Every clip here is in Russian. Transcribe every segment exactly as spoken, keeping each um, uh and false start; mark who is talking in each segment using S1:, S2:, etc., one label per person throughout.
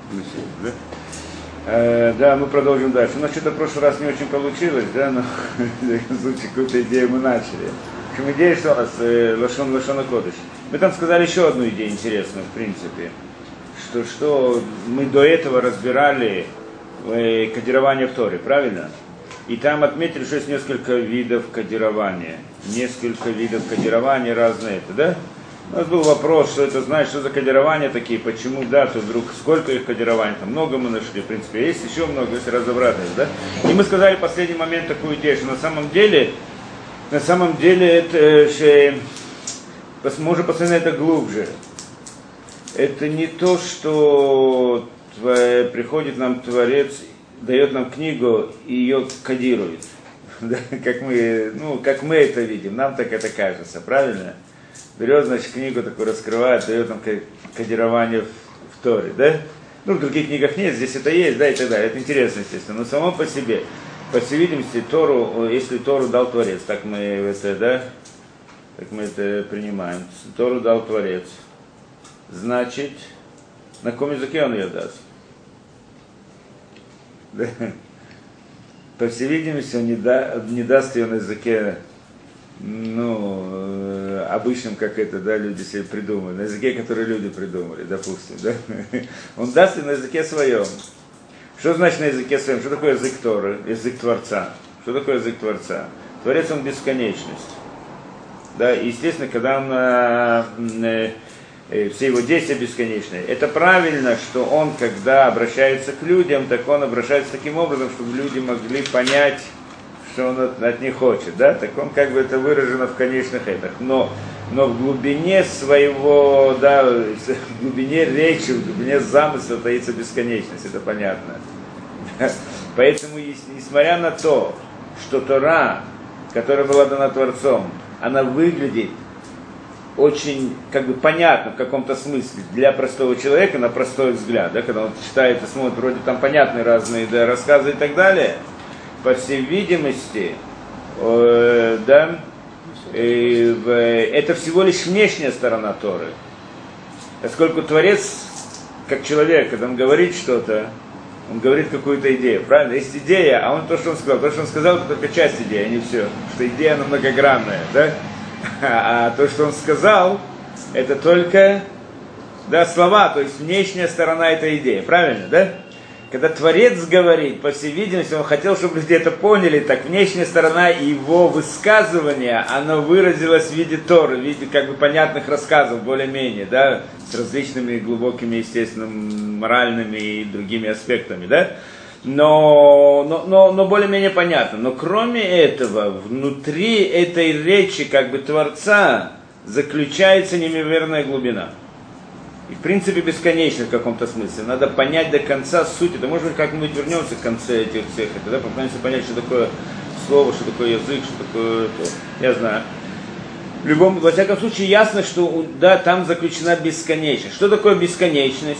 S1: Да? Э, да, мы продолжим дальше. У нас что-то в прошлый раз не очень получилось, да, но в любом случае какую-то идею мы начали. В общем, идея, что у нас э, Лашон Лашона Кодыш. Мы там сказали еще одну идею интересную, в принципе, что, что мы до этого разбирали э, кодирование в Торе, правильно? И там отметили, что есть несколько видов кодирования. Несколько видов кодирования разные, это, да? У нас был вопрос, что это значит, что за кодирования такие, почему, да, то вдруг сколько их кодирований, там много мы нашли, в принципе, есть еще много, если разобраться, да. И мы сказали в последний момент такую идею, что на самом деле, на самом деле это, что, мы уже посмотрели это глубже. Это не то, что приходит нам Творец, дает нам книгу и ее кодирует, да, как мы, ну, как мы это видим, нам так это кажется, правильно? Берет, значит, книгу такую раскрывает, дает нам кодирование в, в Торе, да? Ну, в других книгах нет, здесь это есть, да, и так далее. Это интересно, естественно. Но само по себе, по всей видимости, Тору, если Тору дал Творец, так мы это, да, так мы это принимаем. Тору дал Творец. Значит, на каком языке он ее даст? Да? По всей видимости, он не, да, не даст ее на языке, ну, обычным, как это, да, люди себе придумали, на языке, который люди придумали, допустим, да. Он даст ее на языке своем. Что значит на языке своем? Что такое язык Торы, язык Творца? Что такое язык Творца? Творец, он бесконечность. Да, и, естественно, когда он, э, э, все его действия бесконечные, это правильно, что он, когда обращается к людям, так он обращается таким образом, чтобы люди могли понять, что он от, от них хочет, да, так он как бы это выражено в конечных этих, но, но в глубине своего, да, в глубине речи, в глубине замысла таится бесконечность, это понятно. Поэтому, несмотря на то, что Тора, которая была дана Творцом, она выглядит очень, как бы, понятно в каком-то смысле для простого человека, на простой взгляд, да, когда он читает и смотрит, вроде там понятные разные, да, рассказы и так далее, по всей видимости, э, да, э, э, это всего лишь внешняя сторона Торы. Поскольку Творец, как человек, когда он говорит что-то, он говорит какую-то идею, правильно? Есть идея, а он то, что он сказал, то, что он сказал, это только часть идеи, а не все. Что идея, она многогранная, да? А то, что он сказал, это только, да, слова, то есть внешняя сторона этой идеи, правильно, да? Когда Творец говорит, по всей видимости, он хотел, чтобы люди это поняли, так внешняя сторона его высказывания, она выразилась в виде Торы, в виде как бы понятных рассказов, более-менее, да, с различными глубокими, естественно, моральными и другими аспектами, да, но, но, но, но более-менее понятно. Но кроме этого, внутри этой речи как бы Творца заключается неимоверная глубина. И в принципе бесконечно в каком-то смысле. Надо понять до конца суть. Это может быть как-нибудь вернемся к концу этих всех. Это, да, попытаемся понять, что такое слово, что такое язык, что такое то. Я знаю. В любом, во всяком случае, ясно, что да, там заключена бесконечность. Что такое бесконечность?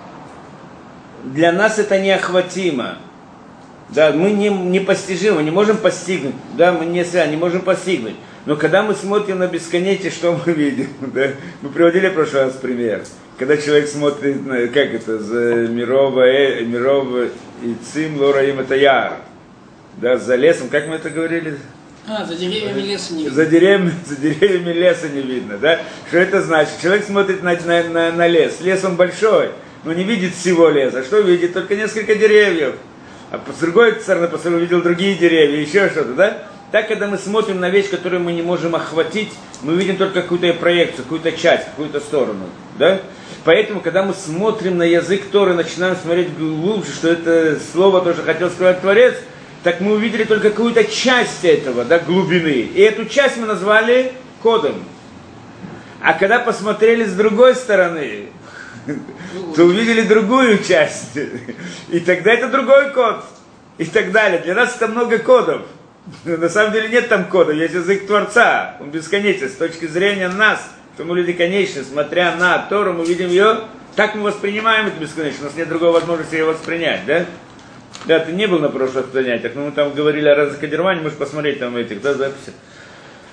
S1: Для нас это неохватимо. Да, мы не, не постижимы, мы не можем постигнуть. Да, мы не, не можем постигнуть. Но когда мы смотрим на бесконечность, что мы видим? Да? Мы приводили в прошлый раз пример. Когда человек смотрит, на, как это, за Мирова, э, Мирова и Цим, Лора им это яр. Да, за лесом, как мы это говорили?
S2: А, за деревьями леса не видно.
S1: За деревьями, за деревьями леса не видно, да? Что это значит? Человек смотрит на, на, на, на лес. Лес он большой, но не видит всего леса. Что видит? Только несколько деревьев. А с другой стороны, после увидел другие деревья, еще что-то, да? Так, когда мы смотрим на вещь, которую мы не можем охватить, мы видим только какую-то проекцию, какую-то часть, какую-то сторону, да? Поэтому, когда мы смотрим на язык Торы, начинаем смотреть глубже, что это слово тоже хотел сказать Творец, так мы увидели только какую-то часть этого, да, глубины. И эту часть мы назвали кодом. А когда посмотрели с другой стороны, то увидели другую часть. И тогда это другой код. И так далее. Для нас это много кодов. На самом деле нет там кода, есть язык Творца, он бесконечен. С точки зрения нас, что мы люди конечны, смотря на Тору, мы видим ее, так мы воспринимаем это бесконечно, у нас нет другой возможности ее воспринять, да? Да, ты не был на прошлых занятиях, но мы там говорили о разных кодировании, можешь посмотреть там этих, да, записи.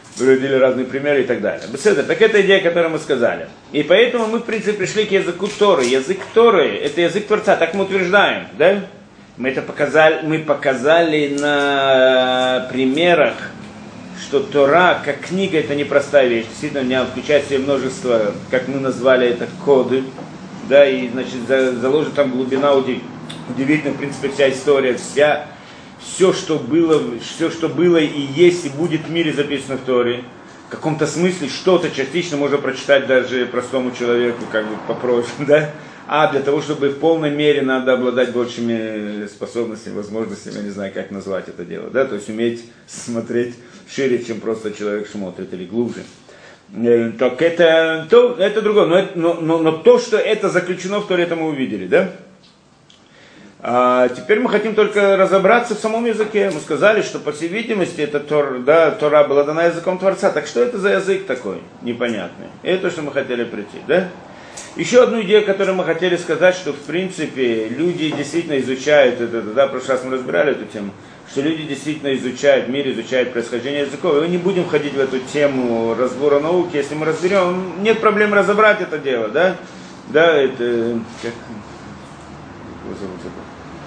S1: приводили разные примеры и так далее. Так это идея, которую мы сказали. И поэтому мы, в принципе, пришли к языку Торы. Язык Торы – это язык Творца, так мы утверждаем, да? Мы это показали, мы показали на примерах, что Тора, как книга, это непростая вещь. Действительно, у меня включает в себе множество, как мы назвали это, коды, да, и, значит, заложена там глубина удивительная, в принципе, вся история, вся... Все что, было, все, что было и есть, и будет в мире записано в Торе, в каком-то смысле что-то частично можно прочитать даже простому человеку, как бы попроще, да? А для того, чтобы в полной мере надо обладать большими способностями, возможностями, я не знаю, как назвать это дело, да? То есть уметь смотреть шире, чем просто человек смотрит, или глубже. Так это, то, это другое, но, но, но, но то, что это заключено в Торе, это мы увидели, да? А теперь мы хотим только разобраться в самом языке. Мы сказали, что, по всей видимости, эта Тор, да, Тора была дана языком Творца. Так что это за язык такой непонятный? Это то, что мы хотели прийти, да? Еще одну идею, которую мы хотели сказать, что, в принципе, люди действительно изучают это, да, в прошлый раз мы разбирали эту тему, что люди действительно изучают мир, изучают происхождение языков. И мы не будем входить в эту тему разбора науки. Если мы разберем, нет проблем разобрать это дело, да? Да, это... Как... Его зовут это?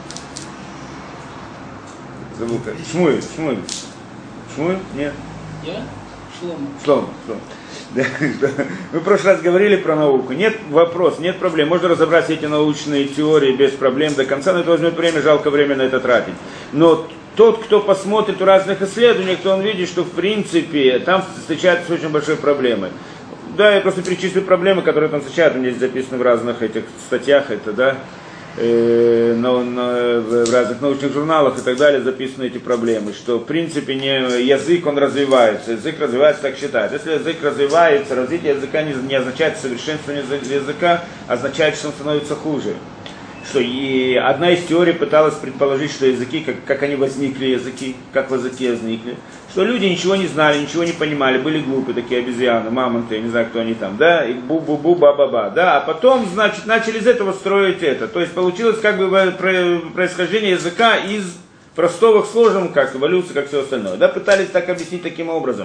S1: Забыл как. Шмуэль, Шмуэль. Шмуэль? Нет.
S2: Я? Шлома.
S1: Шлома, Шлома. Да, мы в прошлый раз говорили про науку. Нет вопрос, нет проблем. Можно разобрать все эти научные теории без проблем до конца, но это возьмет время, жалко время на это тратить. Но тот, кто посмотрит в разных исследованиях, то он видит, что в принципе там встречаются с очень большой проблемой. Да, я просто перечислю проблемы, которые там встречаются, у меня здесь записаны в разных этих статьях, это, да. На, на, в разных научных журналах и так далее записаны эти проблемы, что в принципе не, язык он развивается, язык развивается, так считают. Если язык развивается, развитие языка не, не означает совершенствование языка, означает, что он становится хуже. Что и одна из теорий пыталась предположить, что языки, как, как они возникли, языки, как языки возникли, что люди ничего не знали, ничего не понимали, были глупые такие обезьяны, мамонты, я не знаю, кто они там, да, и бу-бу-бу, ба-ба-ба, да, а потом, значит, начали из этого строить это, то есть получилось как бы происхождение языка из простого к сложному, как эволюция, как все остальное, да, пытались так объяснить таким образом.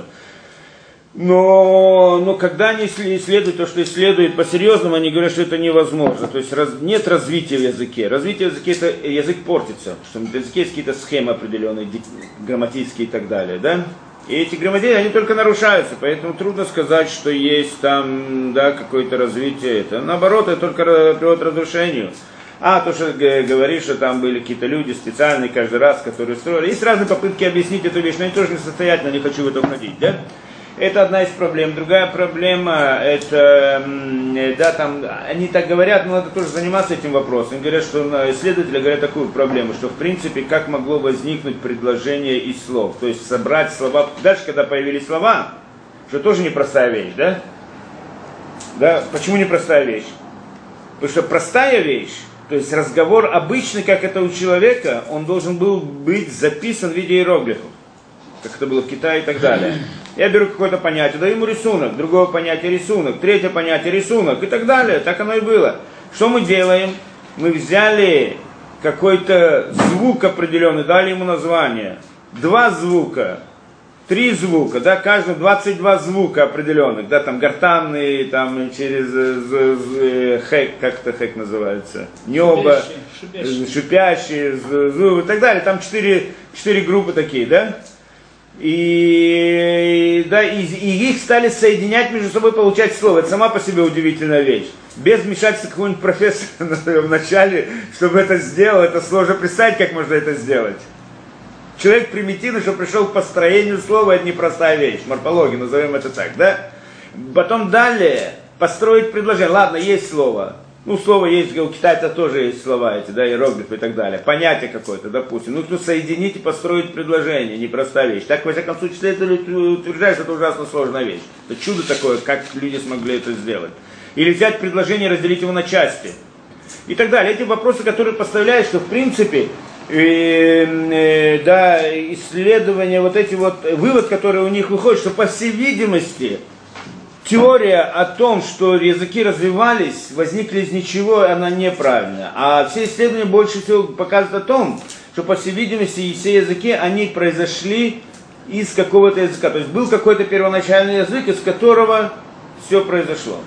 S1: Но, но когда они исследуют то, что исследуют по-серьезному, они говорят, что это невозможно. То есть раз, нет развития в языке. Развитие в языке, это язык портится. Что в языке есть какие-то схемы определенные, грамматические и так далее. Да? И эти грамматики, они только нарушаются. Поэтому трудно сказать, что есть там, да, какое-то развитие. Это, наоборот, это только приводит к разрушению. А то, что говоришь, что там были какие-то люди специальные каждый раз, которые строили. Есть разные попытки объяснить эту вещь, но они тоже несостоятельно, не хочу в это входить. Да? Это одна из проблем. Другая проблема, это, да, там, они так говорят, но надо тоже заниматься этим вопросом. Они говорят, что исследователи говорят такую проблему, что в принципе, как могло возникнуть предложение из слов. То есть собрать слова, дальше, когда появились слова, что тоже непростая вещь, да? Да, почему непростая вещь? Потому что простая вещь, то есть разговор обычный, как это у человека, он должен был быть записан в виде иероглифов, как это было в Китае и так далее. Я беру какое-то понятие, даю ему рисунок, другое понятие рисунок, третье понятие рисунок и так далее. Так оно и было. Что мы делаем? Мы взяли какой-то звук определенный, дали ему название. Два звука, три звука, да, каждому двадцать два звука определенных, да, там гортанные, там через э, хэк, как это хэк называется, небо, шипящие, шипящие зубы и так далее. Там четыре, четыре группы такие, да. И, да, и, и их стали соединять между собой, получать слово. Это сама по себе удивительная вещь. Без вмешательства какого-нибудь профессора в начале, чтобы это сделал, это сложно представить, как можно это сделать. Человек примитивный, что пришел к построению слова, это непростая вещь. Морфология, назовем это так, да? Потом далее построить предложение. Ладно, есть слово. Ну, слово есть, у китайцев тоже есть слова эти, да, иероглифы и так далее. Понятие какое-то, допустим. Нужно соединить и построить предложение, непростая вещь. Так, во всяком случае, исследователи утверждают, что это ужасно сложная вещь. Это чудо такое, как люди смогли это сделать. Или взять предложение и разделить его на части. И так далее. Эти вопросы, которые поставляют, что в принципе, э, э, да, исследования, вот эти вот, вывод, который у них выходит, что по всей видимости, теория о том, что языки развивались, возникли из ничего, она неправильная. А все исследования больше всего показывают о том, что, по всей видимости, все языки, они произошли из какого-то языка. То есть был какой-то первоначальный язык, из которого все произошло.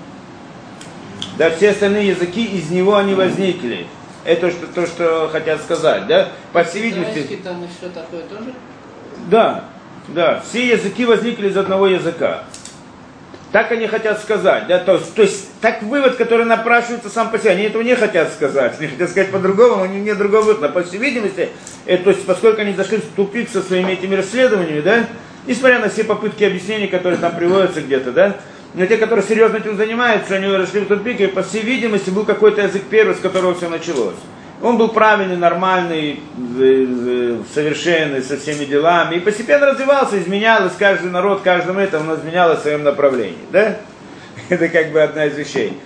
S1: Да, все остальные языки, из него они возникли. Это что, то, что хотят сказать, да? По всей видимости...
S2: там еще такое тоже?
S1: Да, да, все языки возникли из одного языка. Так они хотят сказать, да, то есть, то есть так вывод, который напрашивается сам по себе, они этого не хотят сказать, они хотят сказать по-другому, но нет другого выхода. По всей видимости, это, то есть, поскольку они зашли в тупик со своими этими расследованиями, да, несмотря на все попытки объяснений, которые там приводятся где-то, да, но те, которые серьезно этим занимаются, они зашли в тупик, и по всей видимости был какой-то язык первый, с которого все началось. Он был правильный, нормальный, совершенный, со всеми делами. И постепенно развивался, изменялось каждый народ, каждому этому, он изменялось в своем направлении. Да? Это как бы одна из вещей.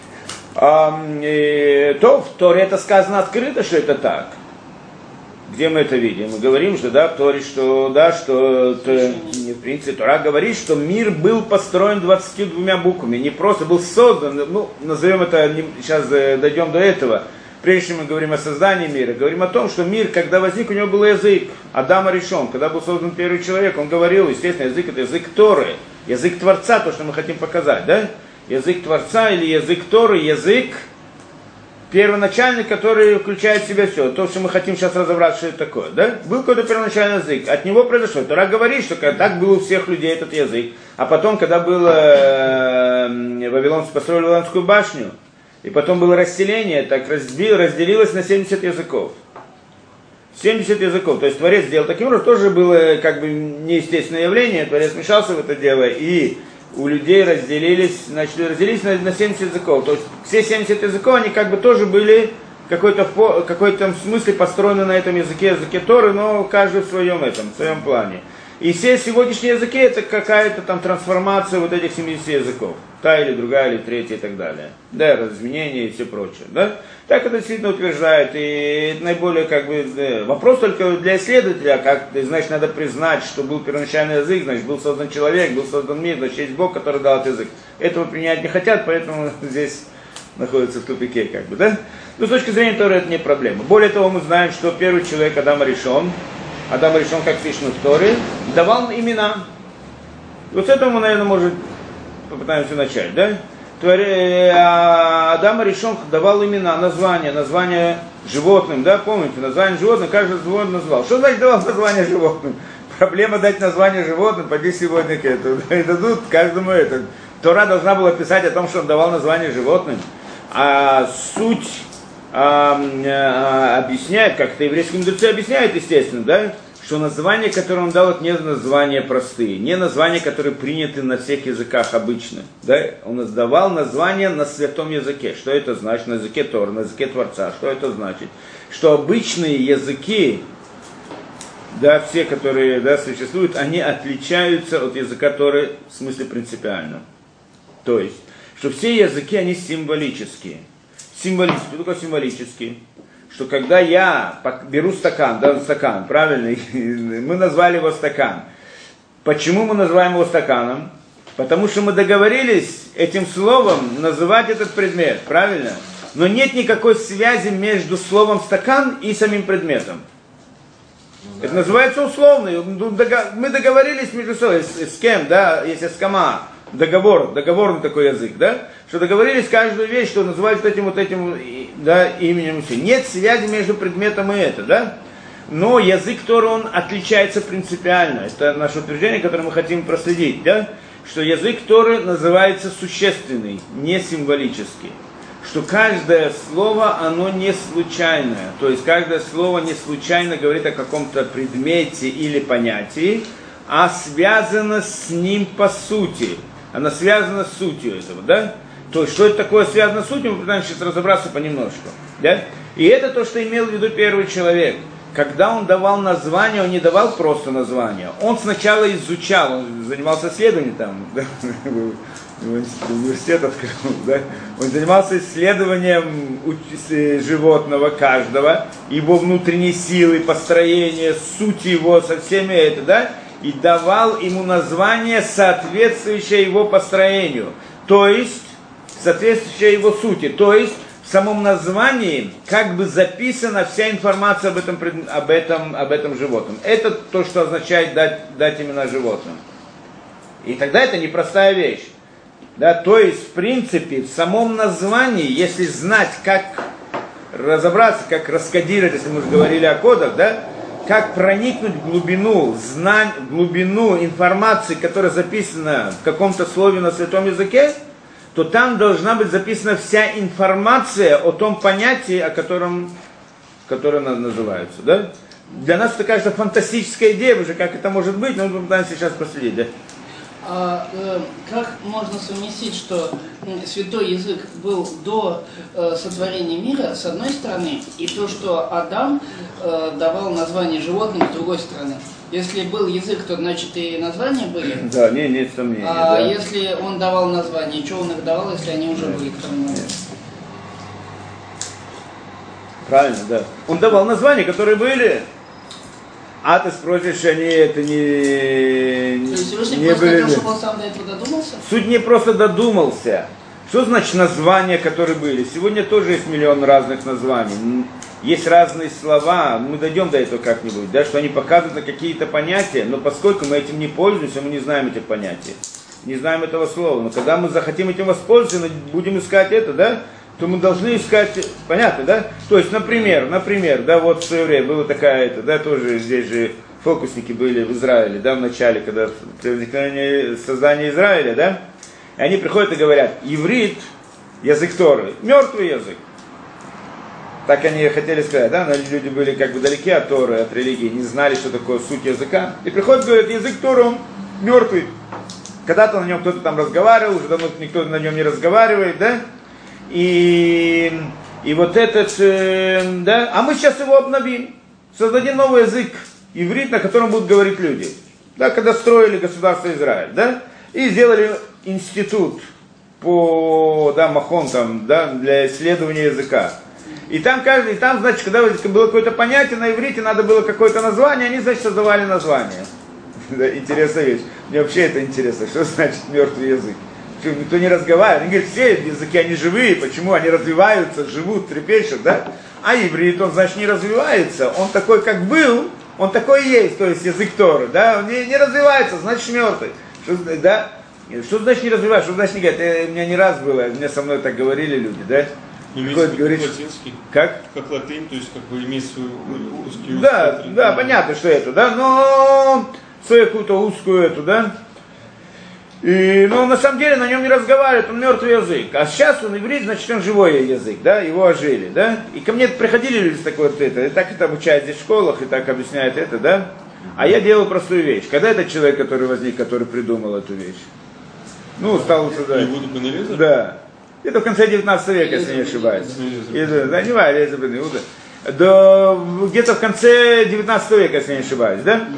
S1: А, и, то в Торе это сказано открыто, что это так. Где мы это видим? Мы говорим, что да, в Торе, что, да, что то, в принципе, Тора говорит, что мир был построен двадцатью двумя буквами. Не просто был создан, ну, назовем это, сейчас дойдем до этого. Прежде чем мы говорим о создании мира, говорим о том, что мир, когда возник, у него был язык. Адама решен, когда был создан первый человек, он говорил, естественно, язык это язык Торы, язык Творца, то, что мы хотим показать, да? Язык Творца или язык Торы, язык первоначальный, который включает в себя все. То, что мы хотим сейчас разобраться, что это такое, да? Был какой-то первоначальный язык, от него произошло. Тора говорит, что так был у всех людей этот язык. А потом, когда было э, Вавилон построили Вавилонскую башню, и потом было расселение, так разбил, разделилось на семьдесят языков. семьдесят языков. То есть Творец сделал таким образом, тоже было как бы неестественное явление, Творец вмешался в это дело, и у людей разделились, значит, разделились на, на семьдесят языков. То есть все семьдесят языков, они как бы тоже были в какой-то, в какой-то смысле построены на этом языке, языке Торы, но каждый в своем этом, в своем плане. И все сегодняшние языки это какая-то там трансформация вот этих семидесяти языков. Та или другая, или третья и так далее. Да, разменение и все прочее. Да? Так это действительно утверждает. И это наиболее как бы да, вопрос только для исследователя, как, значит, надо признать, что был первоначальный язык, значит, был создан человек, был создан мир, значит, есть Бог, который дал этот язык. Этого принять не хотят, поэтому здесь находится в тупике, как бы, да? Но с точки зрения Торы это не проблема. Более того, мы знаем, что первый человек, Адам решен, Адам решен, как пишено в Торе, давал имена. Вот с этого мы, наверное, может, попытаемся начать, да? Адам решен давал имена, названия, названия животным, да, помните, название животным, каждый животное назвал. Что значит давал название животным? Проблема дать название животным, пойди сегодня к этому, и дадут каждому это. Тора должна была писать о том, что он давал название животным, а суть а, а, объясняет, как это еврейские мудрецы объясняют, естественно, да, что названия, которые он дал, это не названия простые, не названия, которые приняты на всех языках обычно. Да? Он давал названия на святом языке. Что это значит? На языке Тора, на языке Творца. Что это значит? Что обычные языки, да, все, которые да, существуют, они отличаются от языка Торы в смысле принципиально. То есть, что все языки, они символические. Символические. Что такое символические? Что когда я беру стакан, да, стакан, правильно, мы назвали его стакан. Почему мы называем его стаканом? Потому что мы договорились этим словом называть этот предмет, правильно? Но нет никакой связи между словом стакан и самим предметом. Это называется условный. Мы договорились между собой, с кем, да, если скама. Договор, договорный такой язык, да? Что договорились каждую вещь, что называют этим вот этим, да, именем. Нет связи между предметом и это, да? Но язык Торы, он отличается принципиально. Это наше утверждение, которое мы хотим проследить, да? Что язык Торы называется существенный, не символический. Что каждое слово, оно не случайное. То есть каждое слово не случайно говорит о каком-то предмете или понятии, а связано с ним по сути. Она связана с сутью этого, да? То есть, что это такое связано с сутью, мы пытаемся сейчас разобраться понемножку, да? И это то, что имел в виду первый человек. Когда он давал название, он не давал просто название. Он сначала изучал, он занимался исследованием там, да? Университет открыл, да? Он занимался исследованием животного каждого, его внутренней силы, построения, сути его, со всеми это, да? И давал ему название, соответствующее его построению, то есть, соответствующее его сути, то есть, в самом названии как бы записана вся информация об этом, об этом, об этом животном. Это то, что означает дать, дать имена животным. И тогда это непростая вещь. Да, то есть, в принципе, в самом названии, если знать, как разобраться, как раскодировать, если мы уже говорили о кодах, да, как проникнуть в глубину, знань, в глубину информации, которая записана в каком-то слове на святом языке, то там должна быть записана вся информация о том понятии, о котором, которое называется. Да? Для нас это, конечно, фантастическая идея, уже как это может быть, но мы попытааемся сейчас проследить. Да?
S2: А, э, как можно совместить, что э, святой язык был до э, сотворения мира, с одной стороны, и то, что Адам э, давал название животным, с другой стороны? Если был язык, то значит и названия были.
S1: Да, не, нет сомнений.
S2: А
S1: да.
S2: если он давал названия, что он их давал, если они уже были к тому?
S1: Правильно, да. Он давал названия, которые были. А ты спросишь, они это не,
S2: То есть Всевышний
S1: не
S2: просто
S1: были.
S2: хотел, чтобы он сам до этого додумался?
S1: Суть не просто додумался. Что значит названия, которые были? Сегодня тоже есть миллион разных названий. Есть разные слова, мы дойдем до этого как-нибудь, да, что они показывают на какие-то понятия, но поскольку мы этим не пользуемся, мы не знаем этих понятий, не знаем этого слова. Но когда мы захотим этим воспользоваться, будем искать это, да, то мы должны искать, понятно, да? То есть, например, например, да, вот в свое время была такая, это, да, тоже здесь же фокусники были в Израиле, да, в начале, когда при возникновении создания Израиля, да, и они приходят и говорят, иврит, язык Торы, мертвый язык. Так они хотели сказать, да, но люди были как бы далеки от Торы, от религии, не знали, что такое суть языка. И приходят и говорят, язык Торы, он мертвый. Когда-то на нем кто-то там разговаривал, уже давно никто на нем не разговаривает, да. И, и вот этот, э, да, а мы сейчас его обновим. Создадим новый язык, иврит, на котором будут говорить люди. Да, когда строили государство Израиль, да, и сделали институт по, да, махон там, да, для исследования языка. И там, каждый, и там, значит, когда было какое-то понятие на иврите, надо было какое-то название, они, значит, создавали название. Интересная вещь. Мне вообще это интересно. Что значит мертвый язык? Что, никто не разговаривает. Они говорят, все языки, они живые. Почему? Они развиваются, живут, трепещут, да? А иврит, он, значит, не развивается. Он такой, как был, он такой и есть, то есть язык Торы, да? Он не, не развивается, значит, мертвый. Что, да? Что значит не развивается? Что значит не говорит? Это, у меня не раз было, мне со мной так говорили люди, да?
S3: Имеется
S1: говорит,
S3: латинский,
S1: как?
S3: Как латынь, то есть как бы имеет свою узкую...
S1: Да, узкую, да, понятно, что это, да, но свою какую-то узкую эту, да. И, но на самом деле на нем не разговаривают, он мертвый язык. А сейчас он иврит, значит он живой язык, да, его ожили, да. И ко мне приходили люди с такой вот это, и так это обучают здесь в школах, и так объясняют это, да. А я делал простую вещь. Когда этот человек, который возник, который придумал эту вещь? Ну, стал сюда. Да. Это в конце девятнадцатого века, если не ошибаюсь. Да, не важно, да, где-то в конце девятнадцатого века, если не ошибаюсь, да?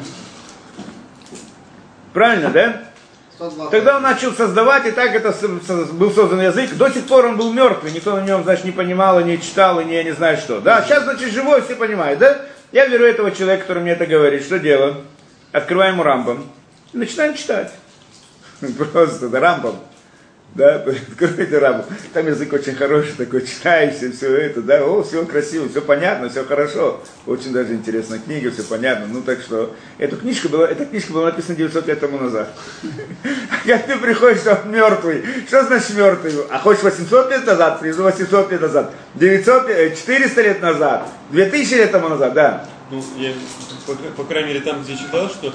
S1: Правильно, да? Тогда он начал создавать, и так это был создан язык. До сих пор он был мертвый, никто на нем, значит, не понимал, и не читал, и не, не знаю что. Да, сейчас, значит, живой, все понимают, да? Я беру этого человека, который мне это говорит, что делаем? Открываем ему Рамбам и начинаем читать. Просто, да, Рамбам. Да, откройте Рамбам. Там язык очень хороший, такой читающий, все это, да, о, все красиво, все понятно, все хорошо. Очень даже интересная книга, все понятно. Ну, так что, эту книжку была, эта книжка была написана девятьсот лет тому назад. А как ты приходишь, что он мертвый? Что значит мертвый? А хочешь восемьсот лет назад? Привезу восемьсот лет назад. девятьсот, четыреста лет назад? две тысячи лет тому назад, да.
S3: Ну, я, по, по крайней мере, там, где читал, что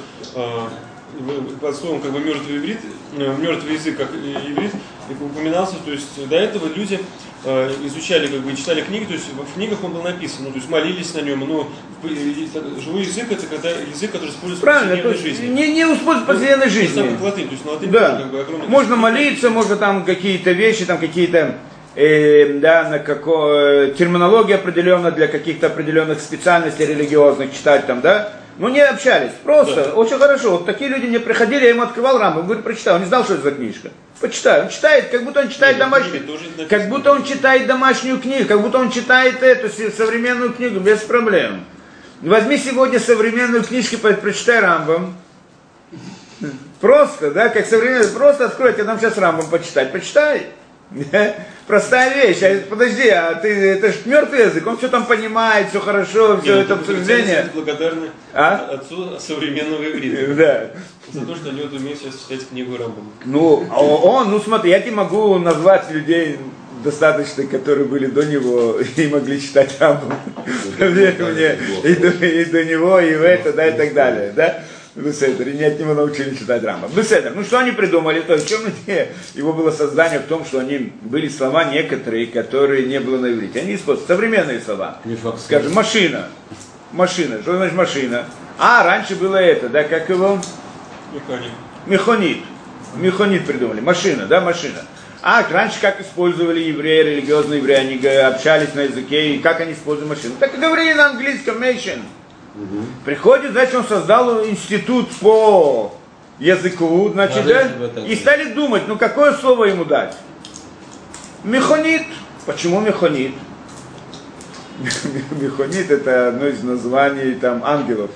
S3: э, под словом как бы мертвый иврит, э, мертвый язык как иврит, упоминался, то есть до этого люди э, изучали, как бы читали книги, то есть в книгах он был написан, ну, то есть молились на нем, но живой язык это когда язык, который используется в повседневной жизни.
S1: Не, не используется в повседневной жизни.
S3: Как латынь, то есть на латынь
S1: да.
S3: Как бы огромное...
S1: Можно молиться, можно там какие-то вещи, там какие-то э, да, на како... терминология определенная для каких-то определенных специальностей религиозных читать там, да. Ну, не общались, просто, да. Очень хорошо. Вот такие люди мне приходили, я ему открывал Рамбам, говорю, прочитай. Он не знал, что это за книжка. Почитай. Он читает, как будто он читает Нет, домашнюю книгу. Как будто он читает домашнюю книгу, как будто он читает эту современную книгу, без проблем. Возьми сегодня современную книжку, прочитай Рамбам. Просто, да, как современный, просто открой, я там сейчас Рамбам почитать. Почитай. Простая вещь. А, подожди, а ты, это же мертвый язык, он все там понимает, все хорошо, все это обсуждение.
S3: Благодарны
S1: а?
S3: отцу современного иврита.
S1: Да.
S3: За то, что они вот умеют сейчас читать книгу Рамбама.
S1: Ну, он, ну смотри, я тебе могу назвать людей достаточно, которые были до него и могли читать Рамбам. Верь мне, и до, и до него, и в это, да, и так далее, да? Беседер, и не от него научили читать Рамбам. Беседер, ну что они придумали? То есть в чем идея его было создание в том, что они были слова некоторые, которые не было на иврите. Они используют современные слова. Скажем, машина. Машина. Что значит машина? А, раньше было это, да, как его?
S3: Механик.
S1: Мехонит. Мехонит придумали. Машина, да, машина. А раньше как использовали евреи, религиозные евреи, они общались на языке, и как они используют машину? Так и говорили на английском, nation. Угу. Приходит, значит, он создал институт по языку, значит, да, и стали думать, ну какое слово ему дать? Мехонит. Почему мехонит? Мехонит это одно из названий там ангелов.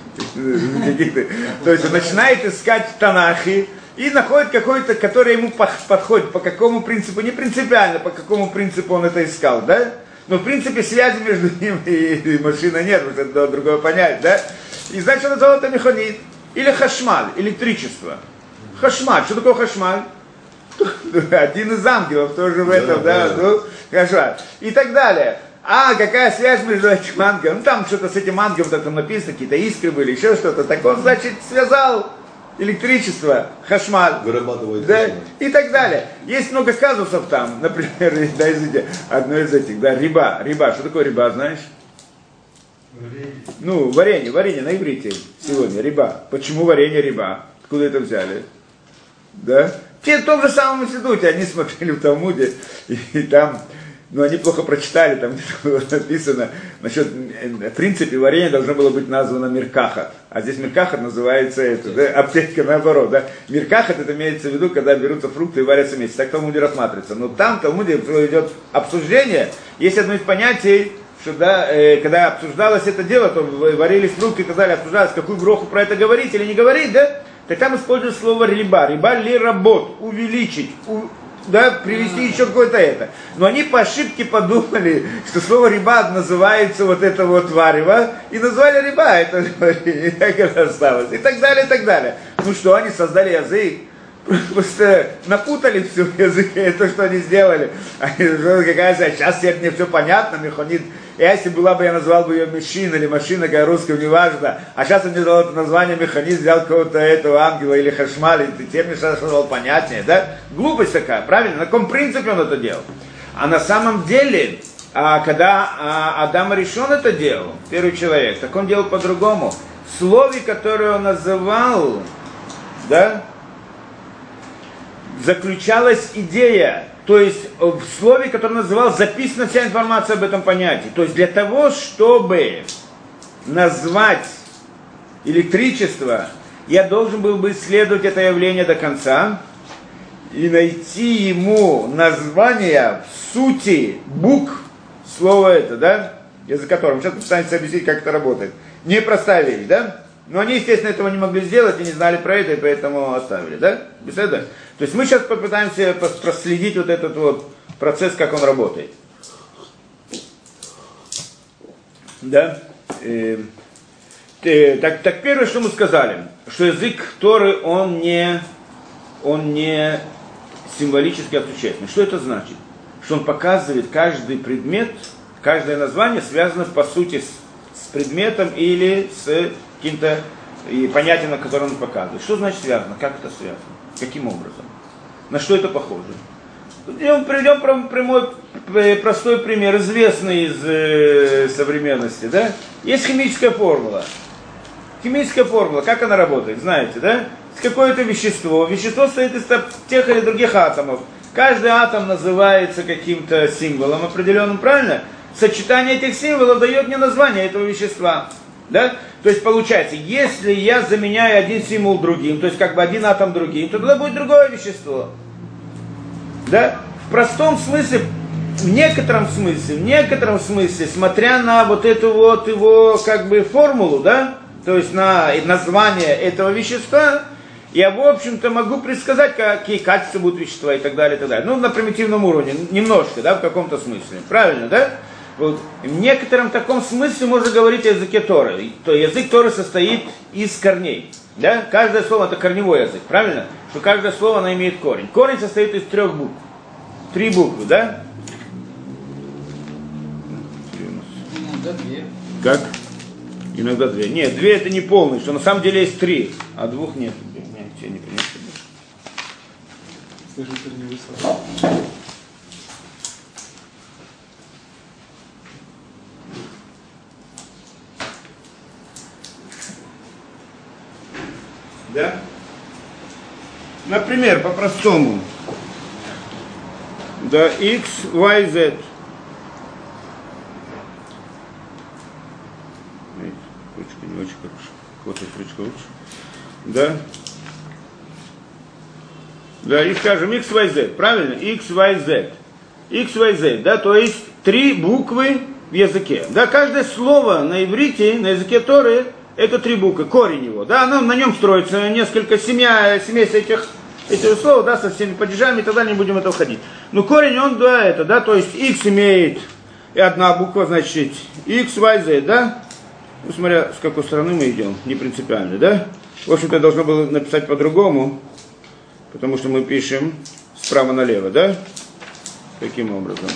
S1: То есть он начинает искать в Танахе и находит какой-то, который ему подходит, по какому принципу, не принципиально, по какому принципу он это искал, да? Но в принципе связи между ним и машиной нет, вот это другое понять, да? И значит он назвал это мехонит. Или хашмаль, электричество. Хашмаль, что такое хашмаль? Один из ангелов тоже в этом, да, ну, хашмаль. И так далее. А какая связь между этим ангелом? Ну там что-то с этим ангелом там написано, какие-то искры были, еще что-то. Так он, значит, связал электричество, хашмаль, да, и так далее. Есть много казусов там, например, да, извините, одно из этих, да, риба, риба, что такое риба, знаешь? Варенье. Ну, варенье, варенье на иврите сегодня, риба. Почему варенье риба? Откуда это взяли? Да? Те в том же самом институте, они смотрели в Талмуде, и, и там, ну, они плохо прочитали, там было написано, насчет, в принципе, варенье должно было быть названо миркахат, а здесь миркахат называется это, да, аптека наоборот, да. Миркахат это имеется в виду, когда берутся фрукты и варятся вместе, так в Талмуде рассматривается. Но там в Талмуде идет обсуждение, есть одно из понятий, что да, э, когда обсуждалось это дело, то варились фрукты и так далее, обсуждалось, какую броху про это говорить или не говорить, да, так там используют слово риба, риба ли работ, увеличить, у, да, привести еще какое-то это. Но они по ошибке подумали, что слово риба называется вот это вот варево, и назвали риба, это и так это осталось, и так далее, и так далее. Ну что, они создали язык, просто напутали все в языке, то, что они сделали. Они, какая сейчас теперь мне все понятно, мехонит. Если была бы, я назвал бы ее мешин или машина, как русским, неважно. А сейчас он мне дал это название механизм, взял какого-то этого ангела или хашмаль, и теперь мне сейчас стало понятнее, да? Глупость такая, правильно? На каком принципе он это делал? А на самом деле, а, когда а, Адам Ришон это делал, первый человек, так он делал по-другому. В слове, которое он называл, да, заключалась идея, то есть в слове, которое называл, записана вся информация об этом понятии. То есть для того, чтобы назвать электричество, я должен был бы исследовать это явление до конца и найти ему название в сути букв слова это, да, язык которого. Сейчас попытаемся объяснить, как это работает. Непростая вещь, да? Но они, естественно, этого не могли сделать и не знали про это, и поэтому оставили, да? Беседа? То есть мы сейчас попытаемся проследить вот этот вот процесс, как он работает. Да? Э, э, так, так первое, что мы сказали, что язык Торы, он не, он не символически осущественный. Что это значит? Что он показывает каждый предмет, каждое название связано по сути с, с предметом или с каким-то понятием, на которое он показывает. Что значит связано? Как это связано? Каким образом? На что это похоже? Приведем прямой, простой пример, известный из э, современности. Да? Есть химическая формула. Химическая формула, как она работает, знаете, да? Какое-то вещество. Вещество состоит из тех или других атомов. Каждый атом называется каким-то символом определенным, правильно? Сочетание этих символов дает мне название этого вещества. Да? То есть получается, если я заменяю один символ другим, то есть как бы один атом другим, то тогда будет другое вещество. Да? В простом смысле, в некотором смысле, в некотором смысле, смотря на вот эту вот его как бы формулу, да, то есть на название этого вещества, я, в общем-то, могу предсказать, какие качества будут вещества и так далее, и так далее. Ну, на примитивном уровне, немножко, да, в каком-то смысле. Правильно, да? Вот. В некотором таком смысле можно говорить о языке Торы. То язык Торы состоит из корней. Да? Каждое слово это корневой язык, правильно? Что каждое слово оно имеет корень. Корень состоит из трех букв. Три буквы, да?
S2: Иногда две.
S1: Как? Иногда две. Нет, две это не полный, что на самом деле есть три, а двух нет. Нет, я не понимаю.
S3: Скажи корневые слова.
S1: Да? Например, по-простому. Да, x, y, z. Ручка не очень хорошая. Вот эта ручка лучше. Да? Да, и скажем x, y, z. Правильно? x, y, z. x, y, z. Да, то есть три буквы в языке. Да, каждое слово на иврите, на языке Торы, это три буквы, корень его, да, оно, на нем строится несколько семья, семейств этих, этих слов, да, со всеми падежами и так далее, не будем этого ходить. Но корень, он, да, это, да, то есть x имеет и одна буква, значит, x, y, z, да, ну, смотря с какой стороны мы идем, не принципиально, да. В общем-то, должно было написать по-другому, потому что мы пишем справа налево, да, таким образом,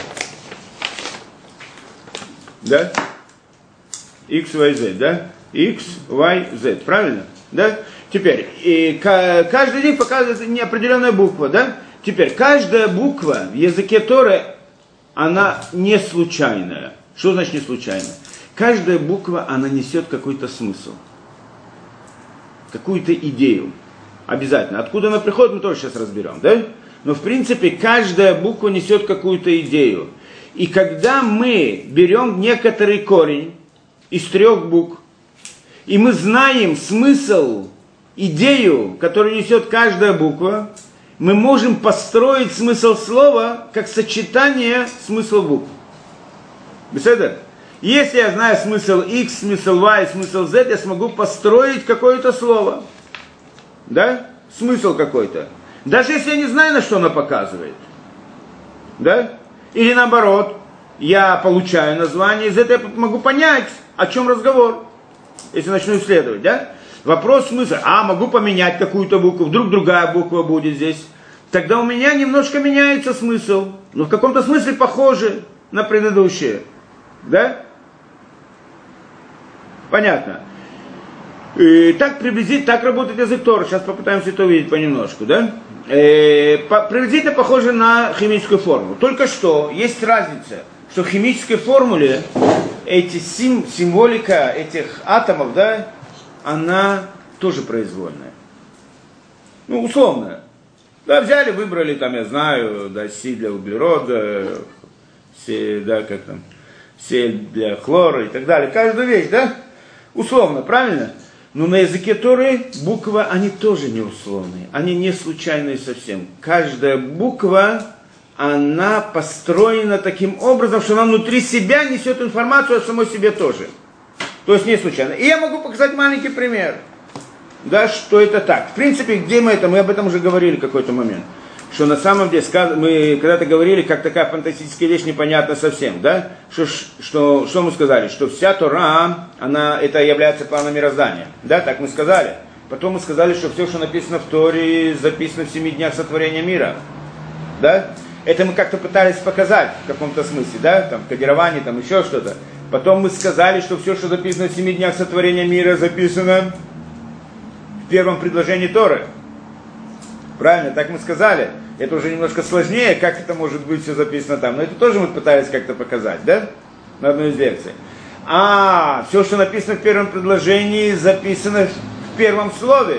S1: да, x, y, z, да. X, Y, Z, правильно? Да? Теперь, и каждый из них показывает неопределенная буква, да? Теперь, каждая буква в языке Торы, она не случайная. Что значит не случайная? Каждая буква, она несет какой-то смысл, какую-то идею. Обязательно. Откуда она приходит, мы тоже сейчас разберем, да? Но, в принципе, каждая буква несет какую-то идею. И когда мы берем некоторый корень из трех букв, и мы знаем смысл, идею, которую несет каждая буква, мы можем построить смысл слова как сочетание смысла букв. Беседа? Если я знаю смысл X, смысл Y, смысл Z, я смогу построить какое-то слово. Да? Смысл какой-то. Даже если я не знаю, на что оно показывает. Да? Или наоборот, я получаю название, из этого я могу понять, о чем разговор. Если начну исследовать, да? Вопрос смысла. А, могу поменять какую-то букву, вдруг другая буква будет здесь. Тогда у меня немножко меняется смысл. Но в каком-то смысле похоже на предыдущее. Да? Понятно. И так приблизительно, так работает язык Торы. Сейчас попытаемся это увидеть понемножку, да? Э, по, приблизительно похоже на химическую формулу. Только что есть разница, что в химической формуле эти сим, символика этих атомов, да, она тоже произвольная. Ну, условно. Да, взяли, выбрали, там, я знаю, да, Си для углерода, Си, да, как там, Сель для хлора и так далее. Каждую вещь, да, условно, правильно? Но на языке Торы буквы, они тоже не условные, они не случайные совсем. Каждая буква, она построена таким образом, что она внутри себя несет информацию о самой себе тоже. То есть не случайно. И я могу показать маленький пример, да, что это так. В принципе, где мы это, мы об этом уже говорили в какой-то момент. Что на самом деле, мы когда-то говорили, как такая фантастическая вещь непонятна совсем, да? Что, что, что мы сказали? Что вся Тора, она, это является планом мироздания, да, так мы сказали. Потом мы сказали, что все, что написано в Торе, записано в семи днях сотворения мира, да? Это мы как-то пытались показать в каком-то смысле, да, там, кодирование, там, еще что-то. Потом мы сказали, что все, что записано в семи днях сотворения мира, записано в первом предложении Торы. Правильно, так мы сказали. Это уже немножко сложнее, как это может быть все записано там. Но это тоже мы пытались как-то показать, да, на одной из лекций. А, все, что написано в первом предложении, записано в первом слове.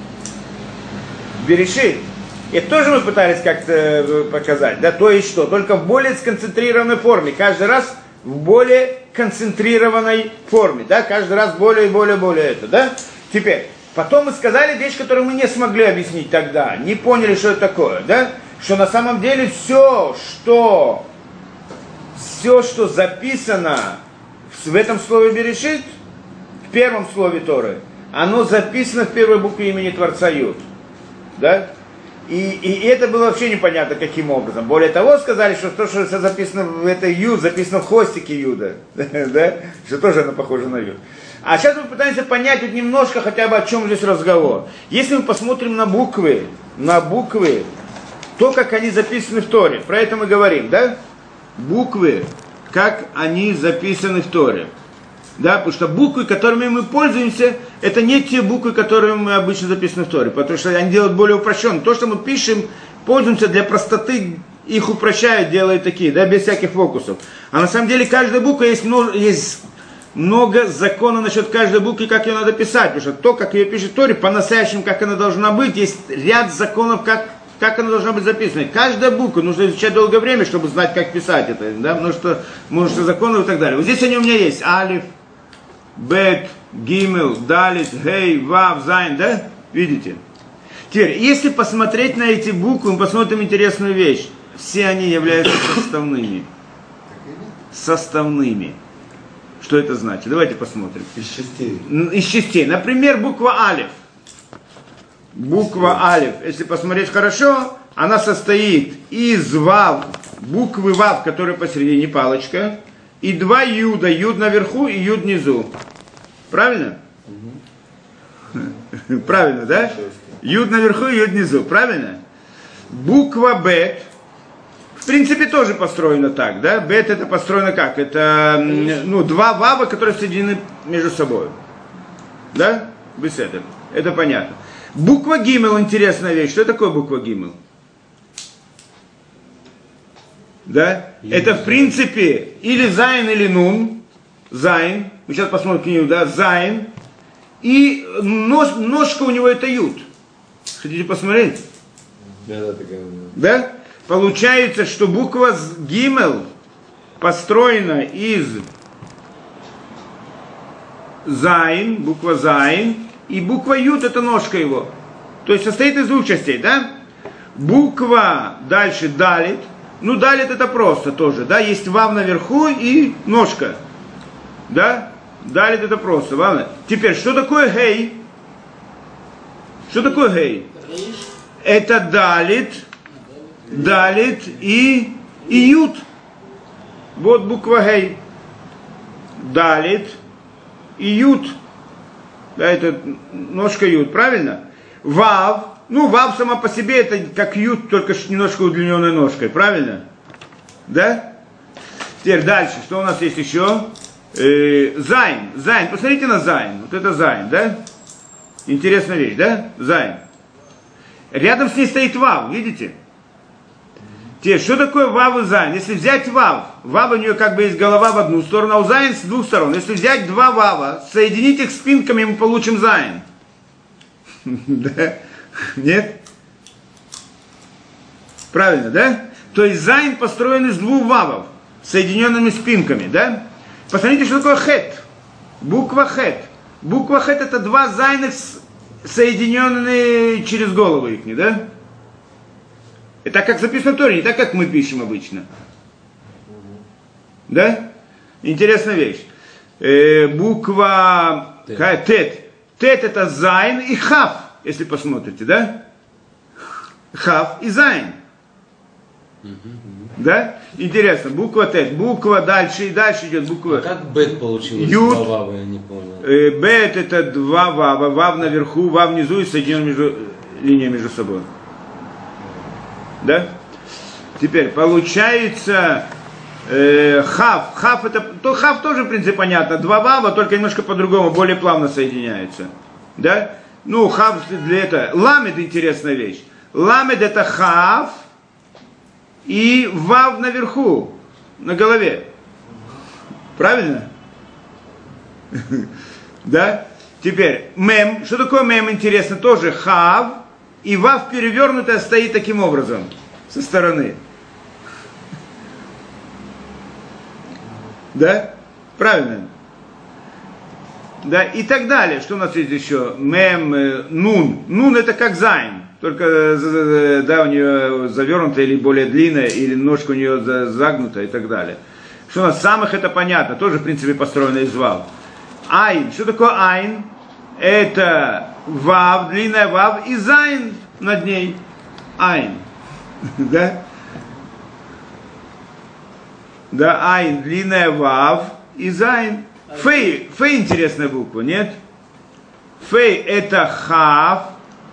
S1: Берешит. Это тоже мы пытались как-то показать, да, то есть что, только в более сконцентрированной форме, каждый раз в более концентрированной форме, да, каждый раз более и более, более это, да. Теперь, потом мы сказали вещь, которую мы не смогли объяснить тогда, не поняли, что это такое, да, что на самом деле все, что, все, что записано в этом слове Берешит, в первом слове Торы, оно записано в первой букве имени Творца Юд. Да? И, и это было вообще непонятно, каким образом. Более того, сказали, что то, что записано в этой Юд, записано в хвостике Юда, да? Что тоже оно похоже на Юд. А сейчас мы пытаемся понять вот немножко хотя бы, о чем здесь разговор. Если мы посмотрим на буквы, на буквы, то, как они записаны в Торе, про это мы говорим, да? Буквы, как они записаны в Торе. Да, потому что буквы, которыми мы пользуемся, это не те буквы, которые мы обычно записаны в Торе, потому что они делают более упрощенно. То, что мы пишем, пользуемся для простоты, их упрощают, делают такие, да, без всяких фокусов. А на самом деле каждая буква есть, есть много законов насчет каждой буквы, как ее надо писать, потому что то, как ее пишет в Торе, по-настоящему, как она должна быть, есть ряд законов, как, как она должна быть записана. Каждая буква нужно изучать долгое время, чтобы знать, как писать это, да, множество, множество законов и так далее. Вот здесь они у меня есть. Алиф, Бет, Гимел, Далит, Гей, Вав, Зайн, да? Видите? Теперь, если посмотреть на эти буквы, мы посмотрим интересную вещь. Все они являются составными. Составными. Что это значит? Давайте посмотрим.
S4: Из частей.
S1: Из частей. Например, буква Алиф. Буква Алиф. Если посмотреть хорошо, она состоит из Вав, буквы Вав, которая посередине палочка, и два Юда. Юд наверху и Юд внизу. Правильно? Угу. Правильно, да? Юд наверху и Юд внизу. Правильно? Буква Бет. В принципе, тоже построено так, да? Бет это построено как? Это, ну, два Вава, которые соединены между собой. Да? Без этого. Это понятно. Буква Гимел, интересная вещь. Что такое буква Гимел? Да? Я это, в принципе, или Зайн, или Нун. Зайн. Мы сейчас посмотрим книгу, да? Зайн. И нож, ножка у него это Юд. Хотите посмотреть?
S4: Да, да, такая.
S1: Да? Получается, что буква Гимел построена из Зайн, буква Зайн, и буква Юд это ножка его. То есть состоит из двух частей, да? Буква дальше Далит. Ну, Далит это просто тоже, да? Есть Вав наверху и ножка. Да? Далит это просто, ладно? Теперь, что такое Гей? Что такое Гей? Это Далит. Далит и, и Юд. Вот буква Гей. Далит и Юд. Да, это ножка Юд, правильно? Вав. Ну, Вав сама по себе это как Юд, только немножко удлиненной ножкой, правильно? Да? Теперь дальше, что у нас есть еще? Э, Зайн. Зайн. Посмотрите на Зайн. Вот это Зайн, да? Интересная вещь, да? Зайн. Рядом с ней стоит Вав, видите? Теперь, что такое Вав и Зайн? Если взять Вав, Вав у нее как бы есть голова в одну сторону, а у Зайн с двух сторон. Если взять два Вава, соединить их спинками, мы получим Зайн. Да? Нет? Правильно, да? То есть Зайн построен из двух Вавов, соединенными спинками, да? Посмотрите, что такое Хет. Буква Хет. Буква Хет это два Зайна, соединенные через голову их, да? Это как записано в Торе, не так, как мы пишем обычно. Да? Интересная вещь. Э, буква Тет. Тет. Тет это Зайн и Хав, если посмотрите, да? Хав и Зайн. Да? Интересно. Буква Тет. Буква дальше и дальше идет буква.
S4: А как Бет получилось?
S1: Юд.
S4: Два вава, я не понял.
S1: Э, Бет это два Вава. Вав наверху, Вав внизу и соединен между линией между собой. Да? Теперь получается э, Хав. Хав это, то Хав тоже в принципе понятно. Два Вава, только немножко по-другому, более плавно соединяются. Да? Ну, Хав для этого. Ламед интересная вещь. Ламед это Хав и Вав наверху, на голове. Правильно? Да? Теперь Мем. Что такое Мем интересно? Тоже Хав. И Вав перевернутая стоит таким образом, со стороны. Да? Правильно. Да, и так далее. Что у нас есть еще? Мем, Нун. Нун это как Зайн. Только, да, у нее завернутая или более длинная, или ножка у нее загнута и так далее. Что у нас? Самых это понятно. Тоже, в принципе, построено из Вав. Айн. Что такое Айн? Это Вав, длинная Вав и Зайн. над ней айн. Да? Да, айн, длинная вав и зайн. Фей, фей интересная буква, нет? Фей это хав,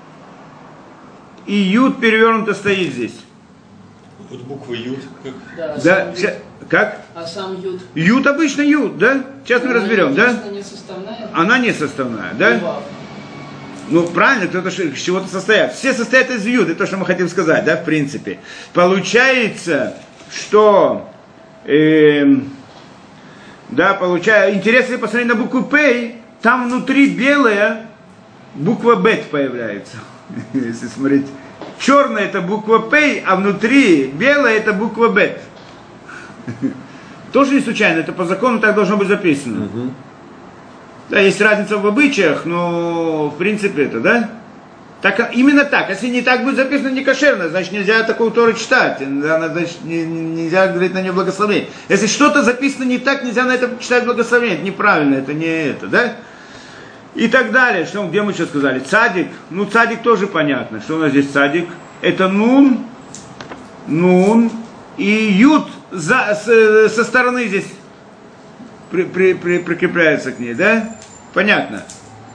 S1: и ют перевернуто стоит здесь.
S3: Вот буква ют. Как?
S2: Да,
S1: Да,
S2: сам
S1: ща- как?
S2: А сам ют?
S1: Ют обычно ют, да? Сейчас мы
S2: Она
S1: разберем, да?
S2: единственная не составная?
S1: Она не составная, да?
S2: Вав.
S1: Ну, правильно, кто-то ш- из чего-то состоят. Все состоят из ют, это то, что мы хотим сказать, да, в принципе. Получается, что... эм, да, получается, интересно, если посмотреть на букву П, там внутри белая буква Бет появляется. Если смотреть. Черная это буква П, а внутри белая это буква Бет. Тоже не случайно, это по закону так должно быть записано. Да, есть разница в обычаях, но в принципе это, да? Так, именно так. Если не так будет записано, не кошерно, значит нельзя такую Тору читать. Она, значит, не, нельзя говорить на нее благословение. Если что-то записано не так, нельзя на это читать благословение. Это неправильно, это не это, да? И так далее. Что, где мы еще сказали? Цадик. Ну, цадик тоже понятно. Что у нас здесь цадик? Это нун, нун и ют за, с, со стороны здесь при, при, при, прикрепляется к ней, да? Понятно.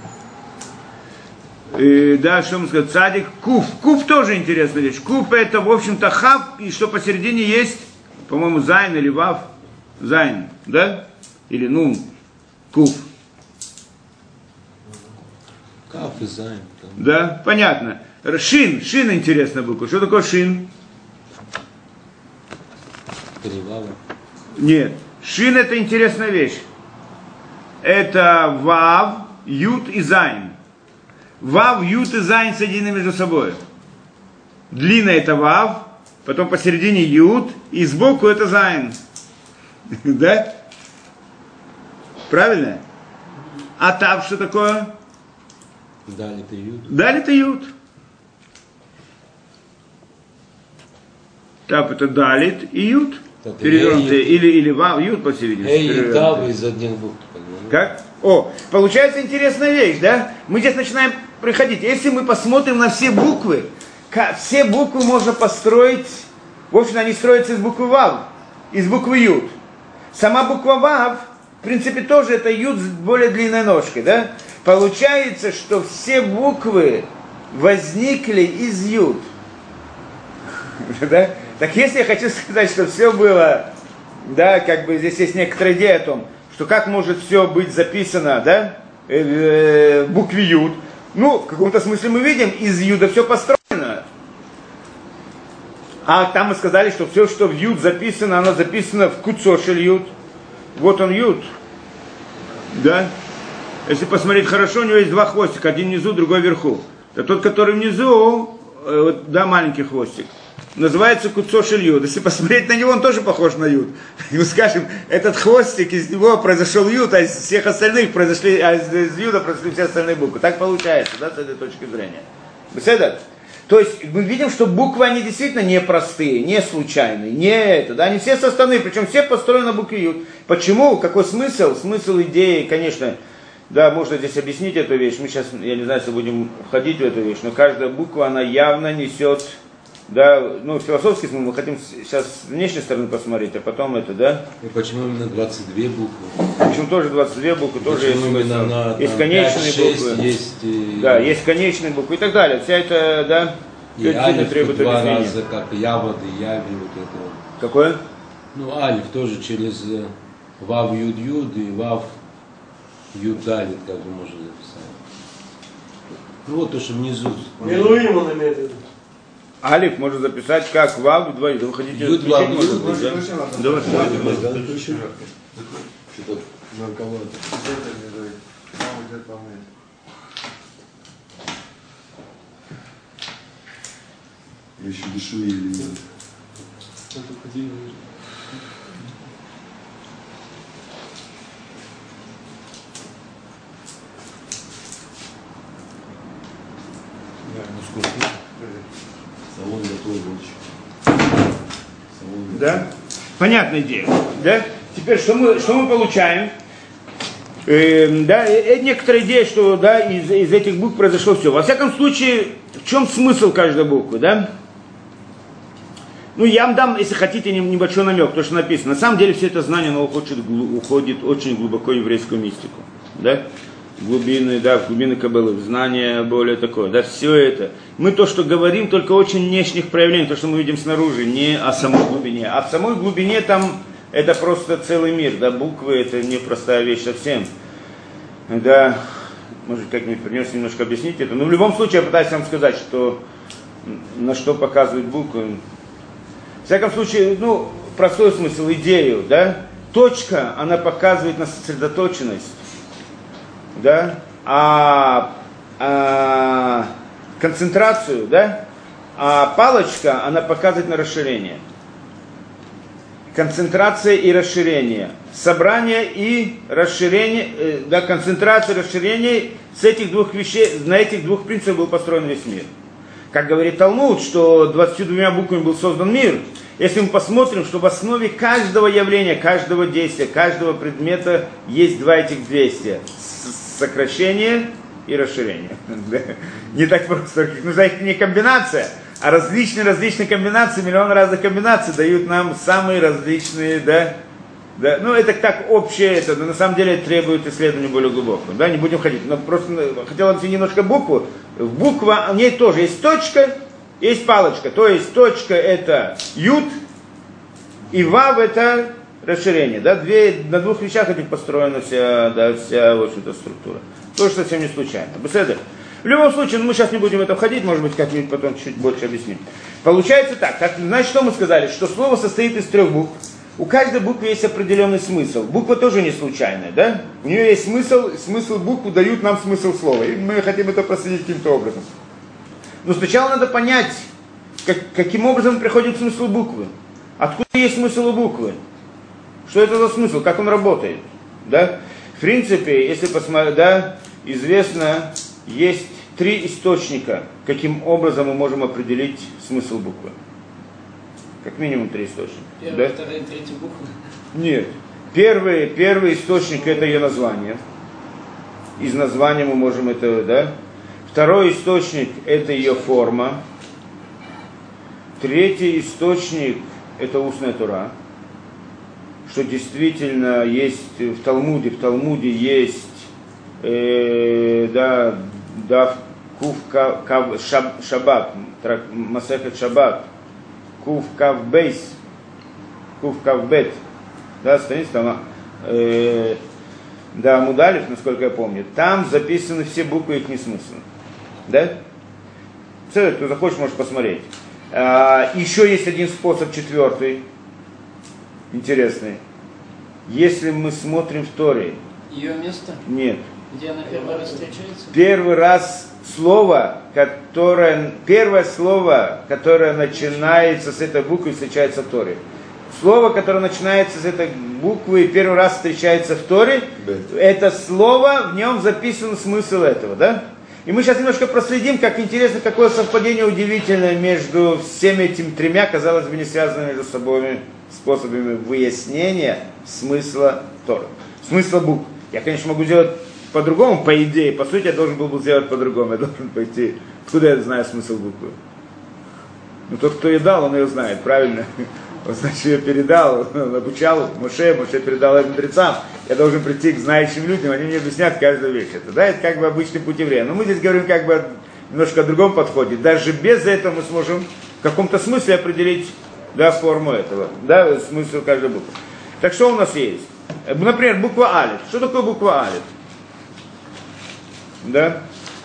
S1: И, да, что мы сказали? Цадик, куф. Куф тоже интересная вещь. Куф это, в общем-то, хав, и что посередине есть, по-моему, зайн или вав. Зайн, да? Или нун. Куф.
S4: Каф и зайн. там.
S1: Да, понятно. Шин, шин интересная буква. Что такое шин?
S4: Перевала.
S1: Нет. Шин это интересная вещь. Это вав, ют и зайн. Вав, ют и зайн соединены между собой. Длинная это вав, потом посередине ют, и сбоку это зайн. Да? Правильно? А тав что такое?
S4: Дали ты ют.
S1: Дали это ют. Тав это далит и ют.
S4: Так,
S1: Перевернутые.
S4: эй,
S1: Или, или вав, ют по всей видимости.
S4: Эй и
S1: перевернутые.
S4: тав из одних букв. как бы, ну.
S1: Как? О, получается интересная вещь, да? Мы здесь начинаем приходить. Если мы посмотрим на все буквы, ка- все буквы можно построить, в общем, они строятся из буквы Вав, из буквы Ют. Сама буква Вав, в принципе, тоже это Ют с более длинной ножкой, да? Получается, что все буквы возникли из Ют. Да? Так если я хочу сказать, что все было, да, как бы здесь есть некоторая идея о том, что как может все быть записано, да, э, в букве Юд, ну, в каком-то смысле мы видим, из Юда все построено. А там мы сказали, что все, что в Юд записано, оно записано в Куцошель Юд. Вот он Юд. Да? Если посмотреть хорошо, у него есть два хвостика, один внизу, другой вверху. А тот, который внизу, э, вот, да, маленький хвостик, называется Куцошель Юд. Если посмотреть на него, он тоже похож на Юд. И мы скажем, этот хвостик, из него произошел Юд, а из всех остальных произошли, а из, из Юда произошли все остальные буквы. Так получается, да, с этой точки зрения. Беседа? То есть мы видим, что буквы, они действительно не простые, не случайные, не это, да, они все составные, причем все построены на букве Юд. Почему? Какой смысл? Смысл идеи, конечно, да, можно здесь объяснить эту вещь. Мы сейчас, я не знаю, если будем входить в эту вещь, но каждая буква, она явно несет, да, ну, философский смысл, мы хотим сейчас с внешней стороны посмотреть, а потом это, да.
S4: И почему именно двадцать две буквы?
S1: Почему тоже двадцать две буквы, тоже есть
S4: Почему именно
S1: смысл.
S4: на,
S1: Есть
S4: на
S1: конечные
S4: пять, шесть,
S1: буквы.
S4: есть, и,
S1: Да, есть конечные буквы и так далее. Вся это, да,
S4: и
S1: все это
S4: алиф
S1: требует
S4: два
S1: объяснения.
S4: раза, как явод и яви, вот это вот.
S1: Какое?
S4: Ну, алиф тоже через э, вав юд юд и вав юд далит, как бы можно записать. Ну вот то, что внизу.
S3: Милуим он имеет в виду.
S1: Алиф можно записать как вав вдвоем. Вы хотите
S4: Юд,
S1: включить,
S4: вав,
S1: может
S4: юд.
S1: быть, да? Давай, давай, давай.
S4: Что-то нарковато.
S5: Еще дышу или нет. Салон готовый больше. Салон
S1: Да? Понятная идея. Да? Теперь что мы, что мы получаем? Эм, да, э, некоторая идея, что да, из, из этих букв произошло все. Во всяком случае, в чем смысл каждой буквы, да? Ну, я вам дам, если хотите, небольшой намек, то, что написано. На самом деле, все это знание, оно уходит, уходит очень глубоко в еврейскую мистику, да? Глубины, да, в глубины Каббалы, знание более такое, да, все это. Мы то, что говорим, только очень внешних проявлений, то, что мы видим снаружи, не о самой глубине. А в самой глубине там это просто целый мир, да, буквы, это не простая вещь совсем. Да, может, как-нибудь придется немножко объяснить это. Но в любом случае, я пытаюсь вам сказать, что на что показывают буквы. В всяком случае, ну, простой смысл, идею, да, точка, она показывает на сосредоточенность. Да, а, а концентрацию, да, а палочка, она показывает на расширение. Концентрация и расширение. Собрание и расширение, э, да, концентрация и расширение, с этих двух вещей, на этих двух принципах был построен весь мир. Как говорит Талмуд, что двадцатью двумя буквами был создан мир. Если мы посмотрим, что в основе каждого явления, каждого действия, каждого предмета есть два этих действия. Сокращение и расширение. Не так просто. Нужна их не комбинация, а различные-различные комбинации, миллион разных комбинаций дают нам самые различные, да, да. Ну, это так общее, это, но на самом деле требует исследования более глубокого. Да, не будем ходить. Но просто хотел объяснить немножко букву. Буква, в ней тоже есть точка, есть палочка. То есть точка это ют, и вав это расширение, да, две, на двух вещах этих построена вся, да, вся, в общем-то, структура. Тоже совсем не случайно. Беседа. В любом случае, ну, мы сейчас не будем в это входить, может быть, как-нибудь потом чуть больше объясним. Получается так, так, значит, что мы сказали? Что слово состоит из трех букв. У каждой буквы есть определенный смысл. Буква тоже не случайная, да? У нее есть смысл, смысл буквы дают нам смысл слова. И мы хотим это проследить каким-то образом. Но сначала надо понять, как, каким образом мы приходим к смыслу буквы. Откуда есть смысл у буквы? Что это за смысл? Как он работает? Да? В принципе, если посмотреть, да, известно, есть три источника, каким образом мы можем определить смысл буквы. Как минимум три источника.
S2: Первая,
S1: да?
S2: вторая, третья буква.
S1: Нет. Первый, первый источник это ее название. Из названия мы можем это, да. Второй источник это ее форма. Третий источник это устная Тора. Что действительно есть в Талмуде, в Талмуде есть э, да, да, кув кав, кав, шаб, шаббат, масехет шаббат, кув кав бейс, кув кав бет, да, страница там, э, да, Мудалев, насколько я помню, там записаны все буквы, их несмыслы, да? Целый, кто захочет, может посмотреть. А, еще есть один способ, четвертый, интересный. Если мы смотрим в Торе.
S2: Ее место?
S1: Нет.
S2: Где она первый раз встречается?
S1: Первый раз слово, которое, первое слово, которое начинается с этой буквы, встречается в Торе. Слово, которое начинается с этой буквы и первый раз встречается в Торе, это слово, в нем записан смысл этого, да? И мы сейчас немножко проследим, как интересно, какое совпадение удивительное между всеми этими тремя, казалось бы, не связанными между собой способами выяснения смысла Торы. Смысла букв. Я, конечно, могу сделать по-другому, по идее. По сути, я должен был бы сделать по-другому. Я должен пойти. Откуда я знаю смысл буквы? Ну, тот, кто ее дал, он ее знает, правильно? Он, значит, ее передал, он обучал Моше, Моше передал это мудрецам. Я должен прийти к знающим людям, они мне объяснят каждую вещь. Это, да, это как бы обычный путь еврея. Но мы здесь говорим как бы немножко о другом подходе. Даже без этого мы сможем в каком-то смысле определить, да, форму этого, да, смысл каждой буквы. Так что у нас есть? Например, буква Алиф. Что такое буква Алиф? Да?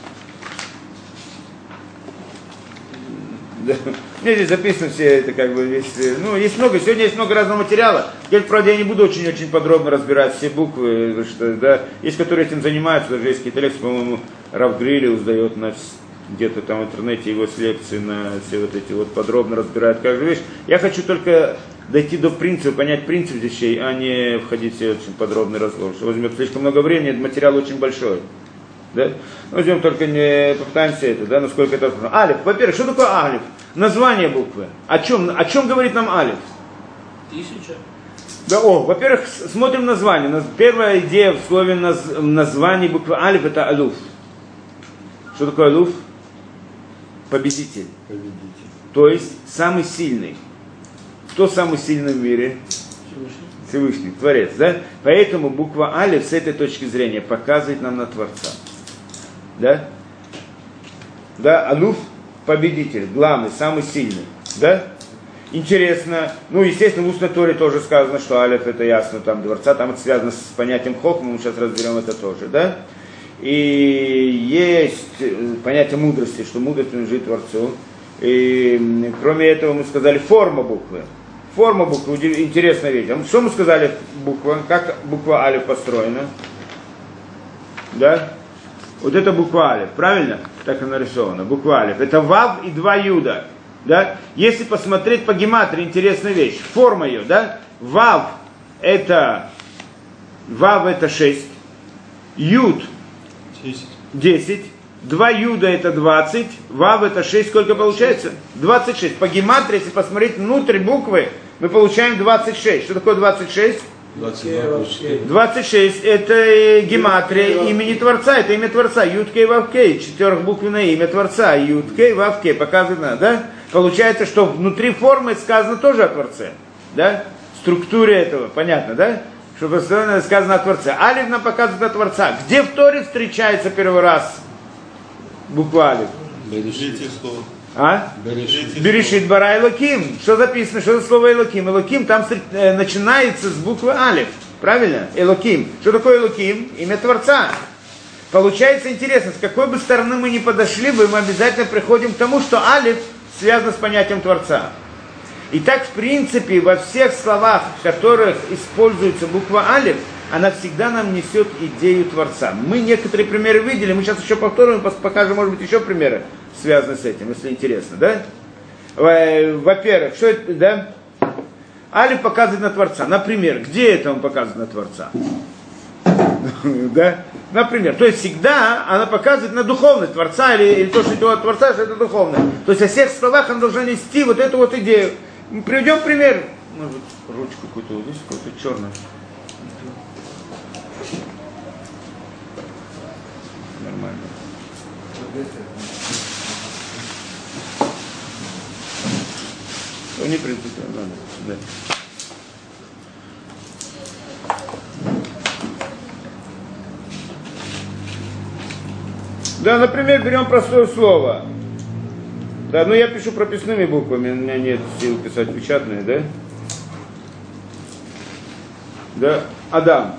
S1: Да. Мне здесь записано все это как бы весь, ну, есть много, сегодня есть много разного материала. Я, правда, я не буду очень-очень подробно разбирать все буквы, что, да, есть, которые этим занимаются, даже есть какие-то лекции, по-моему, Рав Грилев сдает на где-то там в интернете его с лекции на все вот эти вот подробно разбирают каждую вещь. Я хочу только дойти до принципа, понять принцип вещей, а не входить в очень подробный разговор, что возьмет слишком много времени, материал очень большой. Да? Возьмем только не попытаемся это, да, насколько это возможно. Алиф, во-первых, что такое алиф? Название буквы. О чем, о чем говорит нам алиф?
S2: Тысяча.
S1: Да, о, во-первых, смотрим название. Первая идея в слове наз, названия буквы алиф это алуф. Что такое алуф? победитель.
S5: Победитель.
S1: То есть самый сильный. Кто самый сильный в мире?
S2: Всевышний.
S1: Всевышний, Творец, да? Поэтому буква Алиф с этой точки зрения показывает нам на Творца. Да? Да, Алуф победитель, главный, самый сильный. Да? Интересно, ну, естественно, в устной Торе тоже сказано, что Алиф это ясно, там Творца, там это связано с понятием Хохма, мы сейчас разберем это тоже, да? И есть понятие мудрости, что мудрость принадлежит Творцу. И кроме этого мы сказали форма буквы. Форма буквы, интересная вещь. Что мы сказали буква? Как буква Алиф построена? Да? Вот это буква Алиф, правильно? Так она нарисована. Буква Алиф. Это Вав и два Юда. Да? Если посмотреть по гематрии, интересная вещь. Форма ее, да? Вав это Вав это шесть. Юд десять. Два Юда это двадцать. Вав это шесть. Сколько получается? двадцать шесть. По гематрии, если посмотреть внутрь буквы, мы получаем двадцать шесть. Что такое двадцать шесть? двадцать шесть это гематрия имени Творца, это имя Творца, Юд-Кей Вав-Кей, четырехбуквенное имя Творца, Юд-Кей Вав-Кей, показано, да? Получается, что внутри формы сказано тоже о Творце, да? Структуре этого, понятно, да? Что постоянно сказано о Творце. Алиф нам показывает о Творца. Где в Торе встречается первый раз буква Алиф?
S3: Третье слово.
S1: А? Берешит бара Элоким. Что записано? Что за слово Элоким? Элоким там э, начинается с буквы Алиф. Правильно? Элоким. Что такое Элоким? Имя Творца. Получается интересно, с какой бы стороны мы ни подошли бы, мы обязательно приходим к тому, что Алиф связано с понятием Творца. И так, в принципе, во всех словах, в которых используется буква Алиф, она всегда нам несет идею Творца. Мы некоторые примеры видели, мы сейчас еще повторим, покажем, может быть, еще примеры, связанные с этим, если интересно, да? Во-первых, что это, да? Алиф показывает на Творца. Например, где это он показывает на Творца? Да? Например, то есть всегда она показывает на духовность Творца, или, или то, что это от Творца, что это духовное. То есть во всех словах она должна нести вот эту вот идею. Приведем пример. Может быть, ручку какую-то, вот здесь какую-то черную. Нормально. Не принципиально, надо. Да. Да, например, берем простое слово. Да, ну я пишу прописными буквами, у меня нет сил писать печатные, да? Да, Адам.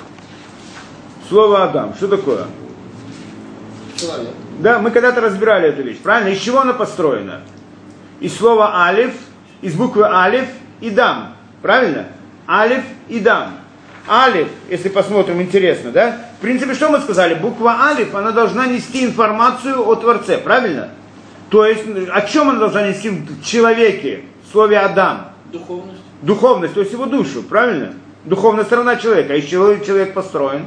S1: Слово Адам, что такое?
S2: Человек.
S1: Да, мы когда-то разбирали эту вещь, правильно? Из чего она построена? Из слова Алиф, из буквы Алиф и Дам, правильно? Алиф и Дам. Алиф, если посмотрим, интересно, да? В принципе, что мы сказали? Буква Алиф, она должна нести информацию о Творце, правильно? То есть, о чем она должна нести в человеке, в слове Адам?
S2: Духовность.
S1: Духовность, то есть его душу, правильно? Духовная сторона человека. Из чего человек построен?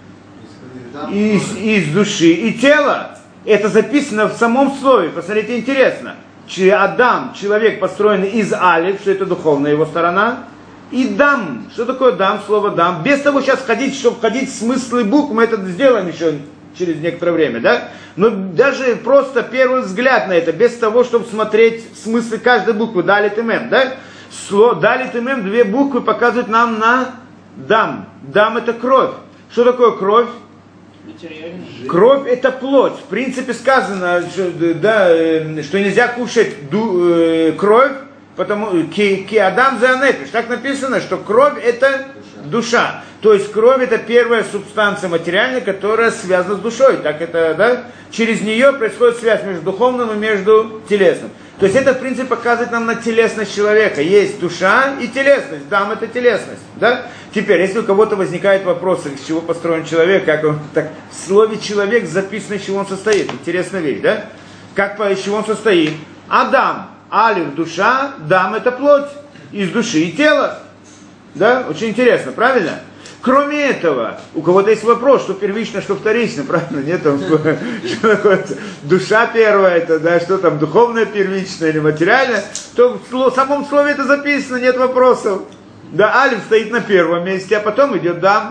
S1: Из, из души и тела. Это записано в самом слове. Посмотрите, интересно. Адам, человек, построенный из Алиф, что это духовная его сторона. И Дам. Что такое Дам? Слово Дам. Без того сейчас ходить, чтобы входить в смыслы букв, мы это сделаем еще через некоторое время, да? Но даже просто первый взгляд на это, без того, чтобы смотреть смыслы каждой буквы, Далит и Мем, да? Слово Далит и Мем, две буквы показывают нам на Дам. Дам это кровь. Что такое кровь?
S2: Материально.
S1: Кровь это плоть. В принципе сказано, что, да, что нельзя кушать ду, э, кровь, потому ки, ки Адам за анефиш. Так написано, что кровь это душа. То есть кровь это первая субстанция материальная, которая связана с душой. Так это, да? Через нее происходит связь между духовным и между телесным. То есть это, в принципе, показывает нам на телесность человека. Есть душа и телесность. Дам это телесность. Да? Теперь, если у кого-то возникают вопросы, из чего построен человек, как он, так в слове человек записано, из чего он состоит. Интересная вещь, да? Как, из чего он состоит? Адам, Алиф, душа, Дам это плоть. Из души и тела. Да? Очень интересно, правильно? Кроме этого, у кого-то есть вопрос, что первично, что вторично, правильно? Нет, там, что такое душа первая, это, да, что там, духовное первичное или материальное, то в самом слове это записано, нет вопросов. Да, Алиф стоит на первом месте, а потом идет Дам.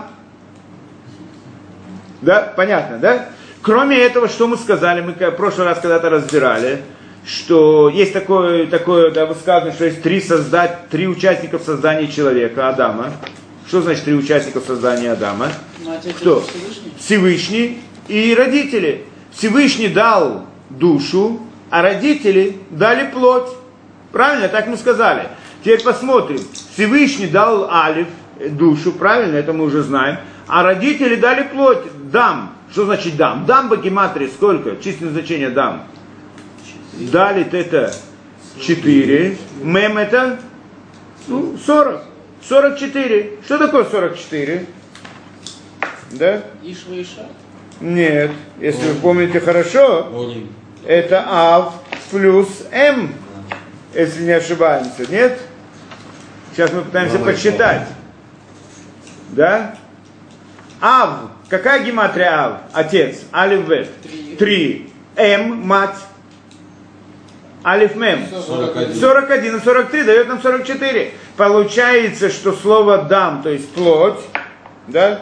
S1: Да, понятно, да? Кроме этого, что мы сказали, мы в прошлый раз когда-то разбирали, что есть такое, такое да, высказывание, что есть три, создать, три участника в создании человека, Адама. Что значит три участника в создании Адама? Кто? Всевышний. Всевышний и родители. Всевышний дал душу, а родители дали плоть. Правильно? Так мы сказали. Теперь посмотрим. Всевышний дал алиф, душу, правильно? Это мы уже знаем. А родители дали плоть. Дам. Что значит дам? Дам по гематрии сколько? Численное значение дам. Далит это четыре. Мем это ну, сорок. сорок четыре. Что такое сорок четыре? Да?
S2: Ишва Иша?
S1: Нет. Если вы помните хорошо, это Ав плюс М. Если не ошибаемся. Нет? Сейчас мы пытаемся подсчитать. Да? Ав. Какая гематрия Ав? Отец. Алиф Вет. Три. М. Мать. Алиф Мем. сорок один и сорок три дает нам сорок четыре. Получается, что слово дам, то есть плоть, да?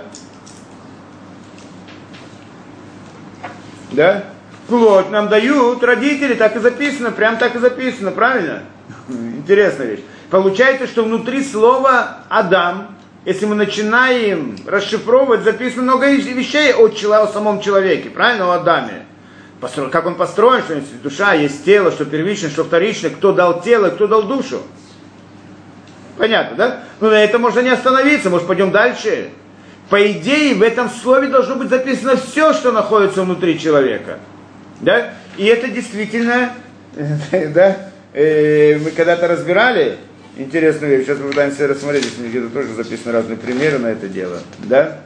S1: Да? Плоть нам дают родители, так и записано, прям так и записано, правильно? Интересная вещь. Получается, что внутри слова Адам, если мы начинаем расшифровывать, записано много вещей о, о самом человеке, правильно, о Адаме. Как он построен, что есть душа, есть тело, что первичное, что вторичное, кто дал тело, кто дал душу. Понятно, да? Ну, на этом можно не остановиться, может, пойдем дальше. По идее, в этом слове должно быть записано все, что находится внутри человека. Да? И это действительно, да, э, мы когда-то разбирали интересную вещь, сейчас мы пытаемся рассмотреть, здесь где-то тоже записаны разные примеры на это дело. Да?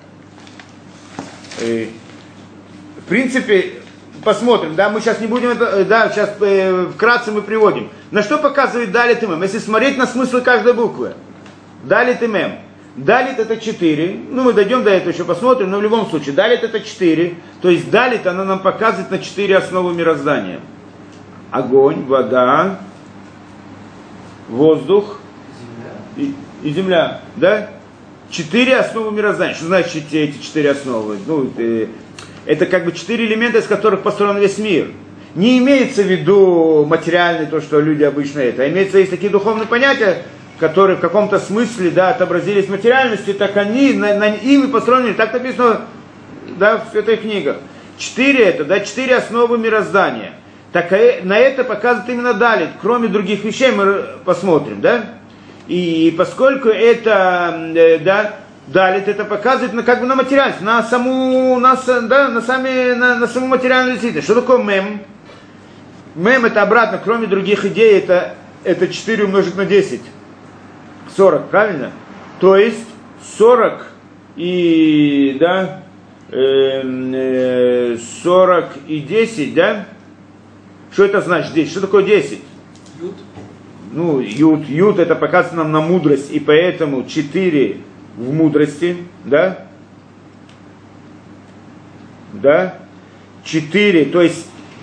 S1: И, в принципе, посмотрим, да, мы сейчас не будем это, да, сейчас э, вкратце мы приводим. На что показывает далит и мем? Если смотреть на смысл каждой буквы. Далит и мем. Далит это четыре, ну мы дойдем до этого еще посмотрим, но в любом случае, далит это четыре, то есть далит она нам показывает на четыре основы мироздания. Огонь, вода, воздух и, и земля, да? Четыре основы мироздания. Что значит эти четыре основы? Ну, это, это как бы четыре элемента, из которых построен весь мир. Не имеется в виду материальное, то, что люди обычно это, а имеется, есть такие духовные понятия, которые в каком-то смысле, да, отобразились в материальности, так они, на, на, ими построены, так написано, да, в этой книге. Четыре это, да, четыре основы мироздания. Так на это показывает именно далит. Кроме других вещей мы посмотрим, да. И поскольку это, да, далит, это показывает на, как бы на материальность, на саму, на, да, на, сами, на, на саму материальную действительность. Что такое мем? Мем это обратно, кроме других идей, это, это четыре умножить на десять. сорок, правильно? То есть сорок и, да, э, э, сорок и десять, да? Что это значит десять? Что такое десять?
S2: Ют.
S1: Ну, ют, ют это показывает нам на мудрость, и поэтому четыре в мудрости, да? Да? четыре, то есть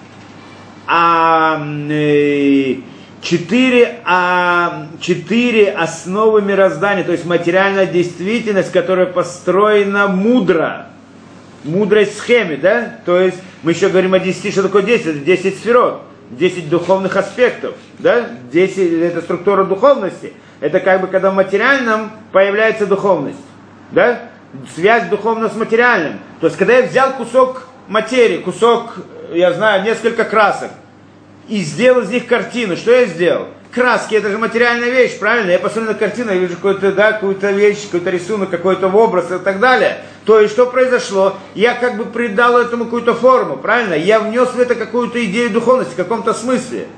S1: а, э, Четыре, а, четыре основы мироздания, то есть материальная действительность, которая построена мудро. Мудрость схеме, да? То есть мы еще говорим о десяти, что такое десять? Это десять сферот, десять духовных аспектов, да? десять это структура духовности. Это как бы когда в материальном появляется духовность, да? Связь духовного с материальным. То есть когда я взял кусок материи, кусок, я знаю, несколько красок, и сделал из них картину. Что я сделал? Краски, это же материальная вещь, правильно? Я посмотрю на картину, я вижу какую-то, да, какую-то вещь, какой-то рисунок, какой-то образ и так далее. То есть, что произошло? Я как бы придал этому какую-то форму, правильно? Я внес в это какую-то идею духовности, в каком-то смысле.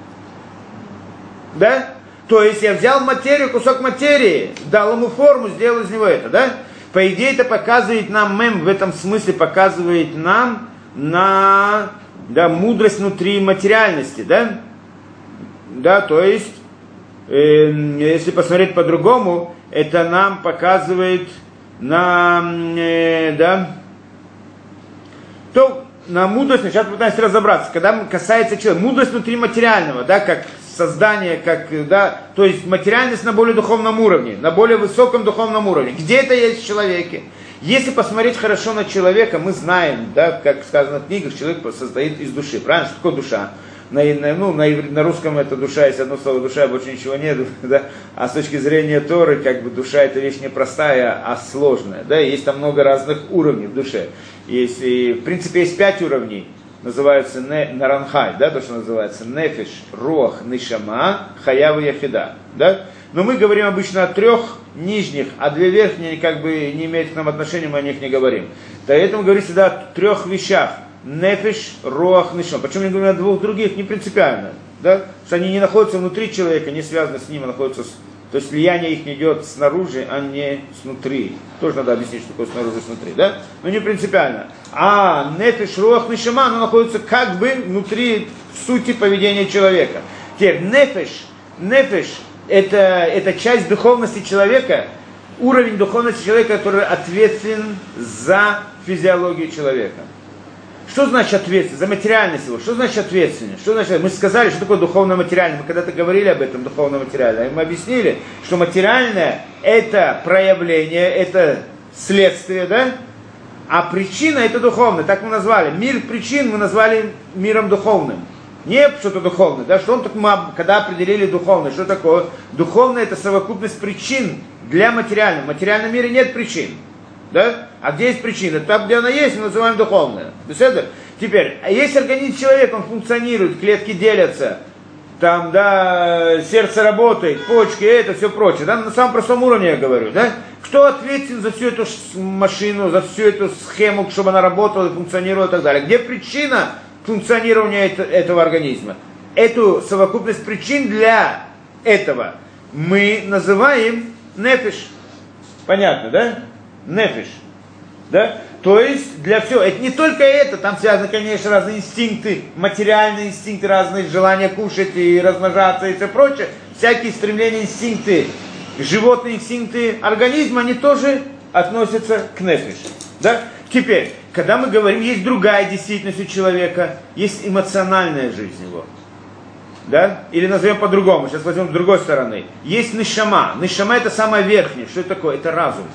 S1: Да? То есть, я взял материю, кусок материи, дал ему форму, сделал из него это, да? По идее, это показывает нам, мем в этом смысле показывает нам на... Да, мудрость внутри материальности, да? Да, то есть, э, если посмотреть по-другому, это нам показывает на, э, да, то на мудрость, сейчас пытаемся разобраться, когда касается человека, мудрость внутри материального, да, как создание, как, да, то есть материальность на более духовном уровне, на более высоком духовном уровне. Где это есть в человеке? Если посмотреть хорошо на человека, мы знаем, да, как сказано в книгах, человек состоит из души. Правильно? Что такое душа? на, на, ну, на, на русском это душа, есть одно слово душа, больше ничего нет, да? А с точки зрения Торы, как бы душа это вещь не простая, а сложная, да? Есть там много разных уровней в душе. Есть, и, в принципе, есть пять уровней, называются не, наранхай, да, то, что называется нефиш, руах, нишама, хаяв и яхида, да? Но мы говорим обычно о трех нижних, а две верхние как бы не имеют к нам отношения, мы о них не говорим. Поэтому говорится всегда о трех вещах. Нефиш, руах, нишама. Почему не говорим о двух других? Не принципиально. Да? Потому что они не находятся внутри человека, не связаны с ним, а находятся с... То есть влияние их идет снаружи, а не снутри. Тоже надо объяснить, что такое снаружи и снутри, да? Но не принципиально. А нефиш, руах, нишама, оно находится как бы внутри сути поведения человека. Теперь нефиш, нефиш, Это, это часть духовности человека, уровень духовности человека, который ответственен за физиологию человека. Что значит ответственность? За материальность его. Что значит ответственность? Что значит? Мы сказали, что такое духовно-материальное. Мы когда-то говорили об этом, духовно-материальное. Мы объяснили, что материальное это проявление, это следствие, да? А причина это духовное. Так мы назвали. Мир причин мы назвали миром духовным. Не что-то духовное, да, что он так мы, когда определили духовное, что такое? Духовное это совокупность причин для материального. В материальном мире нет причин, да? А где есть причина? Там, где она есть, мы называем духовное. Теперь, а есть организм человека, он функционирует, клетки делятся, там, да, сердце работает, почки, это, все прочее, да, на самом простом уровне я говорю, да? Кто ответственен за всю эту машину, за всю эту схему, чтобы она работала, функционировала и так далее? Где причина функционирования этого организма? Эту совокупность причин для этого мы называем нефиш. Понятно, да? Нефиш. Да? То есть для всего. Это не только это, там связаны, конечно, разные инстинкты, материальные инстинкты, разные желания кушать и размножаться и все прочее. Всякие стремления, инстинкты, животные инстинкты организма, они тоже относятся к нефиш. Да? Теперь, когда мы говорим, есть другая действительность у человека, есть эмоциональная жизнь его. Да? Или назовем по-другому, сейчас возьмем с другой стороны. Есть нишама. Нишама это самое верхнее. Что это такое? Это разум.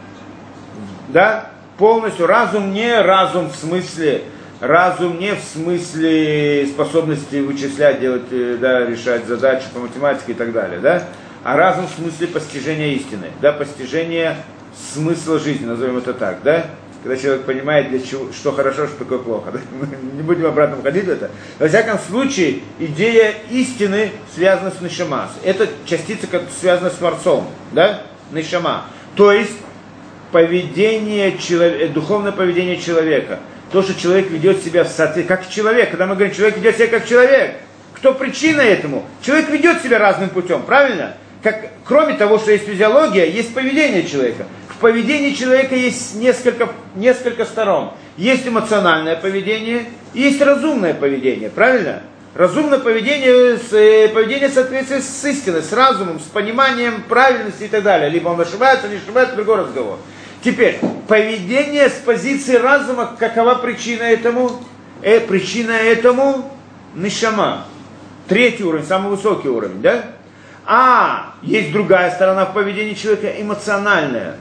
S1: Да? Полностью разум, не разум в смысле, разум не в смысле способности вычислять, делать, да, решать задачи по математике и так далее. Да? А разум в смысле постижения истины. Да? Постижения смысла жизни, назовем это так. Да? Когда человек понимает, для чего, что хорошо, что такое плохо. Да? Не будем обратно входить в это. Во всяком случае, идея истины связана с нишама. Это частица, которая связана с Творцом. Да? Нишама. То есть, поведение человека, духовное поведение человека. То, что человек ведет себя в соответствии, как человек. Когда мы говорим, человек ведет себя как человек. Кто причина этому? Человек ведет себя разным путем, правильно? Как, кроме того, что есть физиология, есть поведение человека. В поведении человека есть несколько, несколько сторон. Есть эмоциональное поведение, есть разумное поведение, правильно? Разумное поведение, поведение в соответствии с истиной, с разумом, с пониманием правильности и так далее. Либо он ошибается, не ошибается, другой разговор. Теперь, поведение с позиции разума, какова причина этому? Э, причина этому нишама. Третий уровень, самый высокий уровень, да? А есть другая сторона в поведении человека, эмоциональная.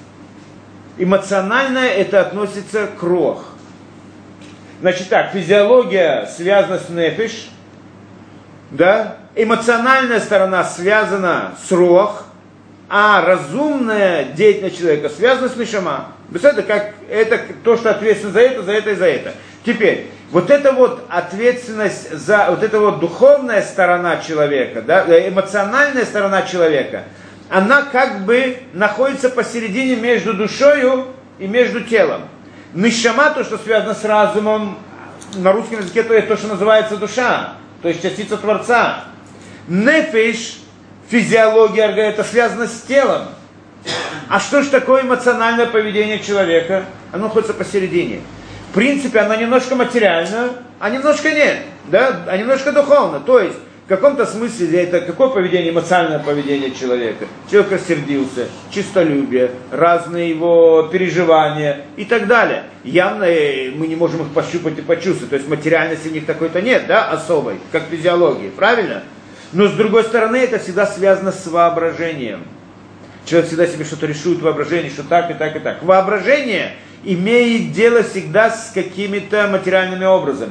S1: Эмоциональное это относится к рох. Значит так, физиология связана с нефиш, да? Эмоциональная сторона связана с рох, а разумная деятельность человека связана с нишама. Это, как, это то, что ответственно за это, за это и за это. Теперь, вот эта вот ответственность за, вот эта вот духовная сторона человека, да, эмоциональная сторона человека, она как бы находится посередине между душою и между телом. Нишама, то, что связано с разумом, на русском языке то, то, что называется душа, то есть частица Творца. Нефиш, физиология, это связано с телом. А что же такое эмоциональное поведение человека? Оно находится посередине. В принципе, оно немножко материально, а немножко нет, да? А немножко духовно. То есть, в каком-то смысле это какое поведение, эмоциональное поведение человека? Человек рассердился, честолюбие, разные его переживания и так далее. Явно мы не можем их пощупать и почувствовать. То есть материальности у них такой-то нет, да, особой, как физиологии, правильно? Но с другой стороны, это всегда связано с воображением. Человек всегда себе что-то рисует в воображении, что так и так и так. Воображение имеет дело всегда с какими-то материальными образами.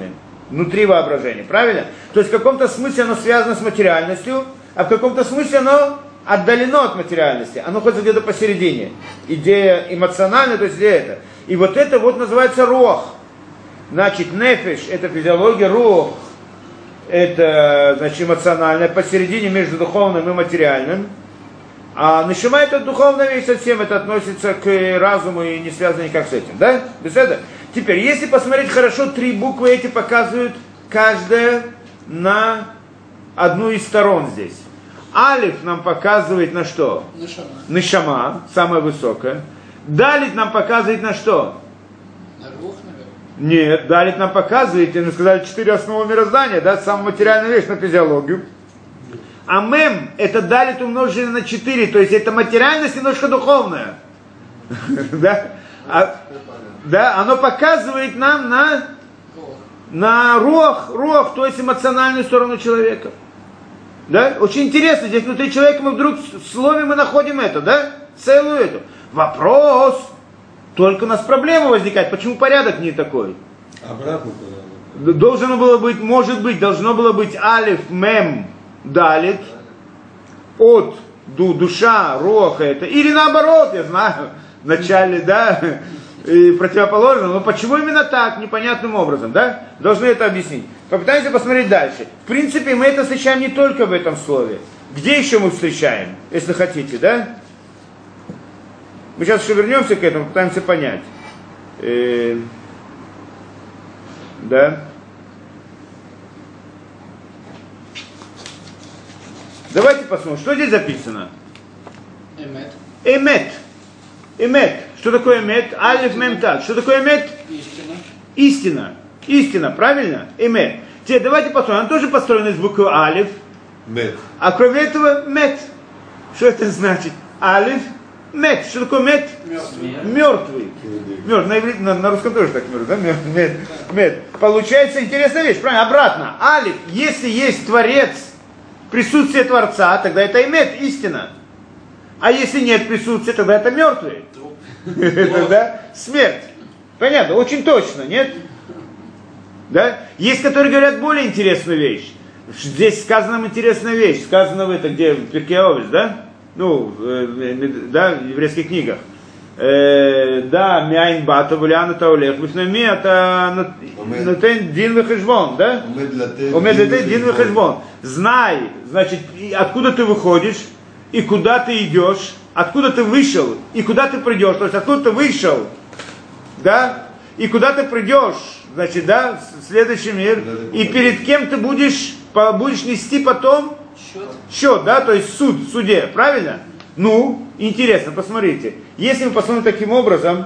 S1: внутри воображения, правильно? То есть в каком-то смысле оно связано с материальностью, а в каком-то смысле оно отдалено от материальности, оно ходит где-то посередине. Идея эмоциональная, то есть идея это. И вот это вот называется рох. Значит, нефиш – это физиология, рох – это, значит, эмоциональное, посередине между духовным и материальным. А нишама – это духовная вещь совсем, это относится к разуму и не связано никак с этим, да? Без этого? Теперь, если посмотреть хорошо, три буквы эти показывают каждая на одну из сторон здесь. Алиф нам показывает на что?
S2: Нишама.
S1: Нишама, самая высокая. Далит нам показывает на что?
S2: На рух, наверное.
S1: Нет, Далит нам показывает, и мы сказали, четыре основы мироздания, да, самая материальная вещь, на физиологию. А мем, это Далит умноженное на четыре, то есть это материальность немножко духовная. Да? Да, оно показывает нам на, на рох, рох, то есть эмоциональную сторону человека. Да? Очень интересно, здесь внутри человека мы вдруг в слове мы находим это, да? Целую эту. Вопрос, только у нас проблема возникает, почему порядок не такой?
S4: Обратно порядок.
S1: Должно было быть, может быть, должно было быть алиф, мем, далит, от, ду, душа, рох это, или наоборот, я знаю, в начале, да, и противоположно, но почему именно так, непонятным образом, да? Должны это объяснить. Попытаемся посмотреть дальше. В принципе, мы это встречаем не только в этом слове. Где еще мы встречаем, если хотите, да? Мы сейчас еще вернемся к этому, попытаемся понять. Э, да. Давайте посмотрим, что здесь записано.
S2: Эмет.
S1: Эмет. Эмет. Что такое эмет? Алиф мем так. Что такое эмет?
S2: Истина.
S1: Истина. Истина, правильно? Эмет. Теперь давайте посмотрим. Он тоже построен из буквы алиф.
S5: Мет.
S1: А кроме этого мет. Что это значит? Алиф, мет. Что такое мет?
S2: Мертвый.
S1: Мертвый. Мертвый. На, иврите, на, на русском тоже так мертвый, да? Мет. Мет. Получается интересная вещь, правильно? Обратно. Алиф, если есть Творец, присутствие Творца, тогда это эмет, истина. А если нет присутствия, тогда это мертвый. Тогда смерть. Понятно, очень точно, нет? Да? Есть, которые говорят более интересную вещь. Здесь сказана нам интересная вещь. Сказано в это, где в Перкей Авот, да? Ну, э, да, в еврейских книгах. Э, да, мяйн бата, вуляна таулех, вифнами, это натен дин вехешбон, да? Умед летен дин вехешбон. Знай, значит, откуда ты выходишь и куда ты идешь, откуда ты вышел и куда ты придешь. То есть откуда ты вышел, да, и куда ты придешь, значит, да, в следующий мир, и перед кем ты будешь, будешь нести потом
S2: Счет.
S1: счет, да, то есть суд в суде, правильно? Ну, интересно, посмотрите. Если мы посмотрим таким образом,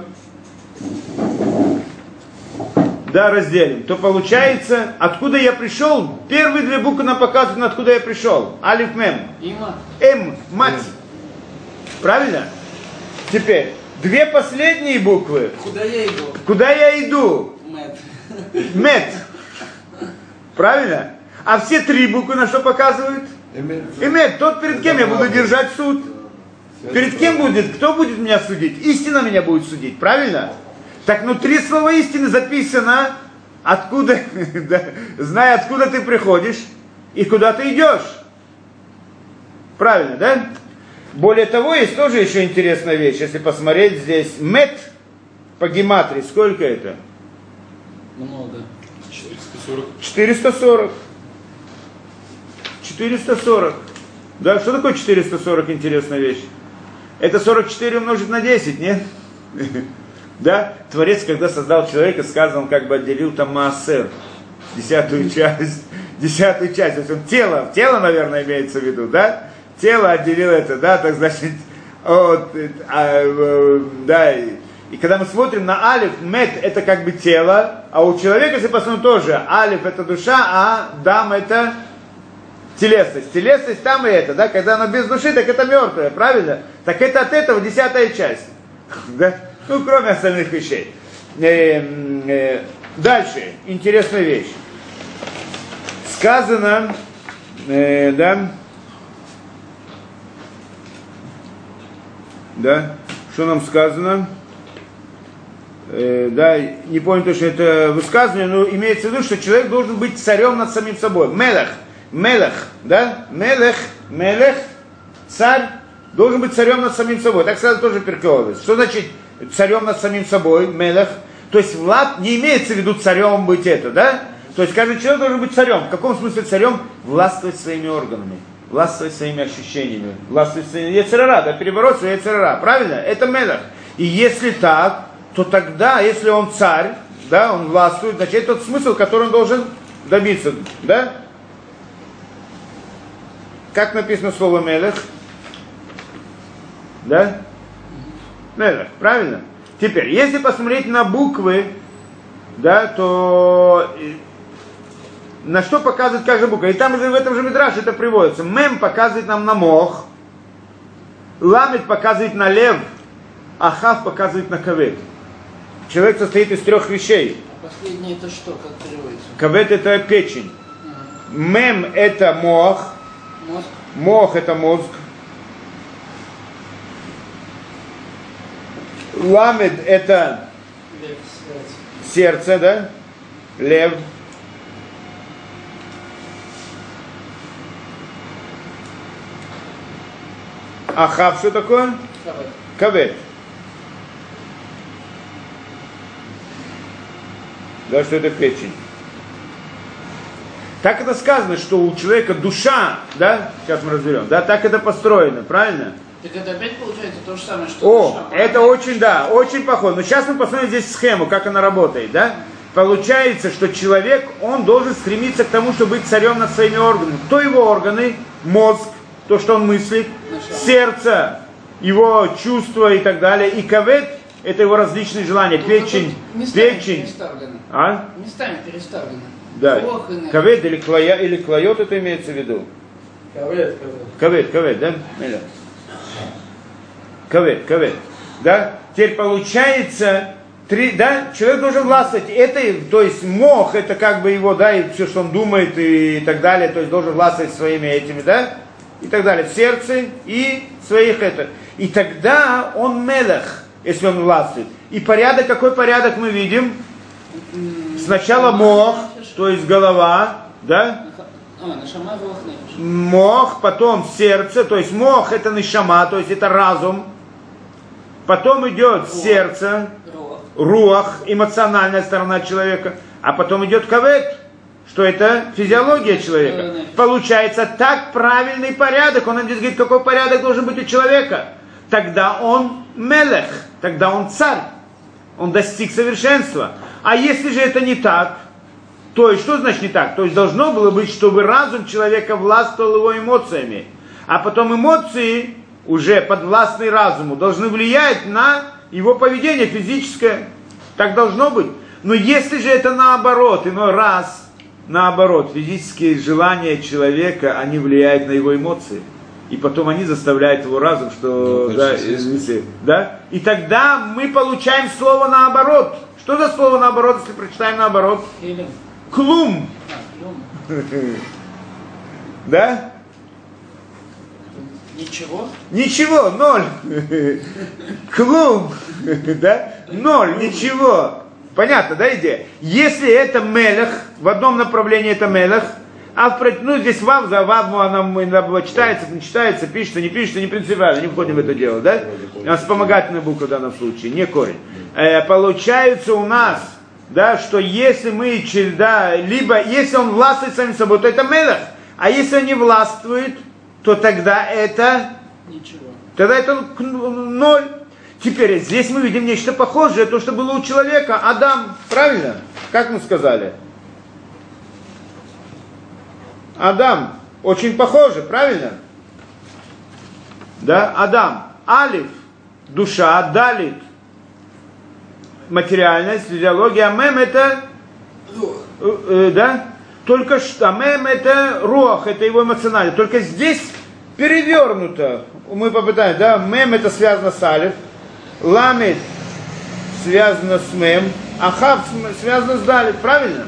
S1: да, разделим, то получается, откуда я пришел, первые две буквы нам показывают, откуда я пришел. Алиф, мем.
S2: Има.
S1: М, мать. Правильно? Теперь, две последние буквы.
S2: Куда я иду?
S1: Куда я иду?
S2: Мет.
S1: Мет. Правильно? А все три буквы на что показывают? Эмет, тот, перед кем я буду держать суд. Перед кем будет, кто будет меня судить? Истина меня будет судить, правильно? Так внутри слова истины записано, откуда, да, зная, откуда ты приходишь и куда ты идешь. Правильно, да? Более того, есть тоже еще интересная вещь, если посмотреть здесь. Мет по гематрии, сколько это?
S2: Много.
S3: четыреста сорок.
S1: четыреста сорок. четыреста сорок. Да, что такое четыреста сорок, интересная вещь? Это сорок четыре умножить на десять, нет? Да? Творец, когда создал человека, сказано, он как бы отделил там маасер, десятую часть, десятую часть, то есть он тело, тело, наверное, имеется в виду, да? Тело отделил это, да, так значит, вот, а, да, и, и когда мы смотрим на алиф, мет это как бы тело, а у человека, если посмотрим, тоже алиф это душа, а дам это телесность. Телесность там и это, да, когда она без души, так это мертвое, правильно? Так это от этого десятая часть, да? Ну, кроме остальных вещей. Э, э, дальше, интересная вещь. Сказано, э, да, да, что нам сказано? э, да, не помню точно это высказывание, но имеется в виду, что человек должен быть царем над самим собой. Мелех, мелех, да, мелех, мелех, царь, должен быть царем над самим собой. Так сказано тоже Перкеовец. Что значит царем над самим собой, мелех? То есть влад не имеется в виду царем быть это, да? То есть каждый человек должен быть царем. В каком смысле царем? Властвовать своими органами, властвовать своими ощущениями, властвовать своими яцерара, да, перебороть свои яцерара. Правильно? Это мелех. И если так, то тогда, если он царь, да, он властвует, значит, это тот смысл, который он должен добиться, да? Как написано слово мелех? Да? Мелех, правильно? Теперь, если посмотреть на буквы, да, то на что показывает каждая буква? И там же в этом же мидраше это приводится. Мем показывает нам на мох, ламет показывает на лев, а хав показывает на кавет. Человек состоит из трех вещей.
S2: Последнее это что, как переводится?
S1: Кавет это печень.
S2: Ага.
S1: Мем это мох.
S2: Мозг.
S1: Мох это мозг. Ламед это
S2: Лев,
S1: сердце, да? Лев. А хав что такое?
S2: Кавет.
S1: Кавет. Да, что это печень. Так это сказано, что у человека душа, да, сейчас мы разберем, да, так это построено, правильно?
S2: Так это опять получается то же самое, что
S1: О,
S2: душа,
S1: это очень, да, очень похоже. Но сейчас мы посмотрим здесь схему, как она работает, да? Получается, что человек, он должен стремиться к тому, чтобы быть царем над своими органами. Кто его органы? Мозг, то, что он мыслит, сердце, его чувства и так далее. И кавет – это его различные желания,
S2: тут,
S1: печень,
S2: тут местами
S1: печень.
S2: переставлены.
S1: А?
S2: Местами переставлены.
S1: Да.
S2: Плохо, наверное.
S1: Кавет или, клоя, или клоет, это имеется в виду?
S3: Кавет, кавет.
S1: Кавет, кавет, да? Или? Кавет, кавет. Да? Теперь получается, три, да, человек должен властвовать. Это, то есть мох, это как бы его, да, и все, что он думает и так далее, то есть должен властвовать своими этими, да, и так далее, в сердце и своих это. И тогда он мелех, если он властвует. И порядок, какой порядок мы видим? Сначала мох, то есть голова, да?
S2: А, нешама, руах, нефеш.
S1: Мох, потом сердце, то есть мох это нешама, то есть это разум. Потом идет сердце,
S2: Руах.
S1: руах, эмоциональная сторона человека. А потом идет кавет, что это физиология человека. Получается так правильный порядок. Он здесь говорит, какой порядок должен быть у человека. Тогда он мелех, тогда он царь. Он достиг совершенства. А если же это не так, то есть что значит не так? То есть должно было быть, чтобы разум человека властвовал его эмоциями. А потом эмоции, уже подвластные разуму, должны влиять на его поведение физическое. Так должно быть. Но если же это наоборот, иной раз, наоборот, физические желания человека, они влияют на его эмоции. И потом они заставляют его разум, что...
S4: Ну,
S1: да, извините, да? И тогда мы получаем слово наоборот. Что за слово наоборот, если прочитаем наоборот?
S2: Или...
S1: Клум.
S2: А, клюм.
S1: Да?
S2: Ничего.
S1: Ничего, ноль. Клум. Да? Ноль, ничего. Понятно, да, идея? Если это мелех, в одном направлении это мелех, а в, ну, здесь вав, за вав, она читается, не читается, пишется, не пишется, не принципиально, не входим в это дело, да? Вспомогательная буква в данном случае, не корень. Э, получается у нас, да, что если мы, да, либо если он властвует самим собой, то это мелех, а если он не властвует, то тогда это...
S2: Ничего.
S1: Тогда это ноль. Теперь здесь мы видим нечто похожее, то, что было у человека, Адам, правильно? Как мы сказали? Адам, очень похоже, правильно? Да, Адам, Алиф, душа, Далит, материальность, физиология, а Мем это, э, э, да, только что, а Мем это Руах, это его эмоционально, только здесь перевернуто, мы попытаемся, да, Мем это связано с Алиф, Ламед связано с Мем, а Хав связано с Далит, правильно?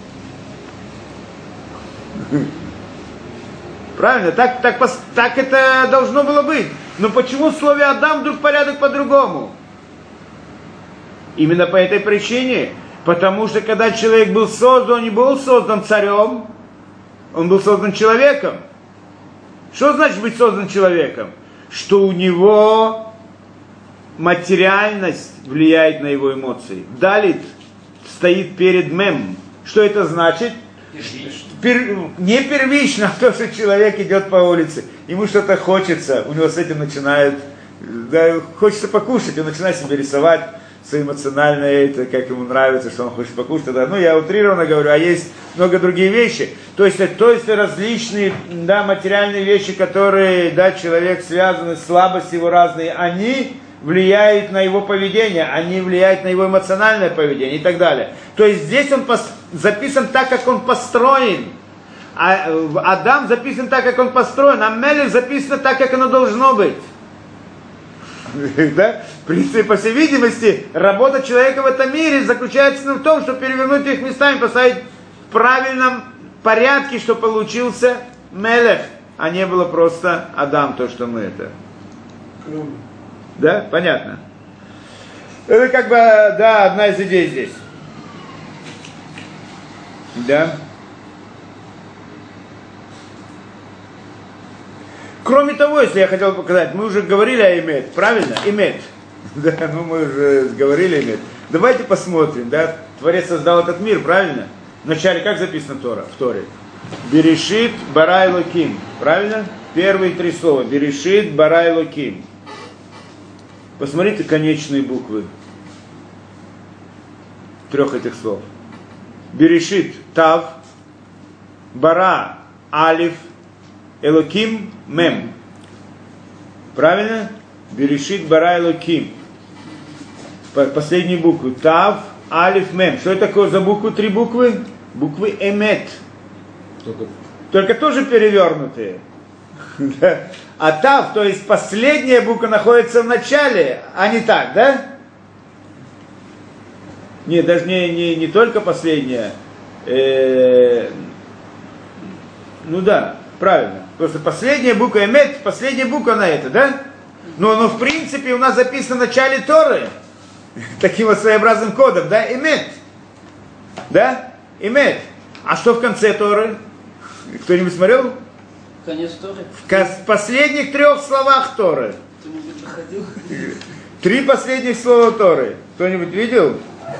S1: Правильно, так, так, так это должно было быть. Но почему в слове Адам вдруг порядок по-другому? Именно по этой причине. Потому что когда человек был создан, он не был создан царем, он был создан человеком. Что значит быть создан человеком? Что у него материальность влияет на его эмоции. Далит стоит перед мем. Что это значит? Пер, не первично, а то, что человек идет по улице, ему что-то хочется, у него с этим начинает, да, хочется покушать, он начинает себе рисовать свое эмоциональное, это, как ему нравится, что он хочет покушать. Да. Ну, я утрированно говорю, а есть много другие вещи. То есть, то есть различные, да, материальные вещи, которые, да, человек связаны, слабости его разные, они влияют на его поведение, они влияют на его эмоциональное поведение и так далее. То есть здесь он пос- записан так, как он построен. А Адам записан так, как он построен, а Мелех записано так, как оно должно быть. Да? В принципе, по всей видимости, работа человека в этом мире заключается в том, чтобы перевернуть их местами, поставить в правильном порядке, чтобы получился Мелех, а не было просто Адам, то, что мы это. Да? Понятно. Это как бы, да, одна из идей здесь. Да. Кроме того, если я хотел показать, мы уже говорили о Эмет, правильно? Эмет. Да, ну мы уже говорили Эмет. Давайте посмотрим, да, Творец создал этот мир, правильно? Вначале как записано Тора, в Торе? Берешит bara Элоким, правильно? Первые три слова. Берешит bara Элоким. Посмотрите конечные буквы трех этих слов. Берешит Тав, Бара Алиф, Элоким Мем. Правильно? Берешит bara Элоким. Последние буквы. Тав, Алиф, Мем. Что это такое за буквы? Три буквы? Буквы Эмет. Только, Только тоже перевернутые. А Тав, то есть последняя буква находится в начале, а не так, да? Нет, даже не, не, не только последняя. Э, ну да, правильно. Просто последняя буква Эмет, последняя буква на это, да? Но, но в принципе у нас записано в начале Торы таким вот своеобразным кодом, да? Эмет. Да? Эмет. А что в конце Торы? Кто-нибудь смотрел?
S2: Конец Торы.
S1: В последних трех словах Торы.
S2: Кто-нибудь находил?
S1: Три последних слова Торы. Кто-нибудь видел?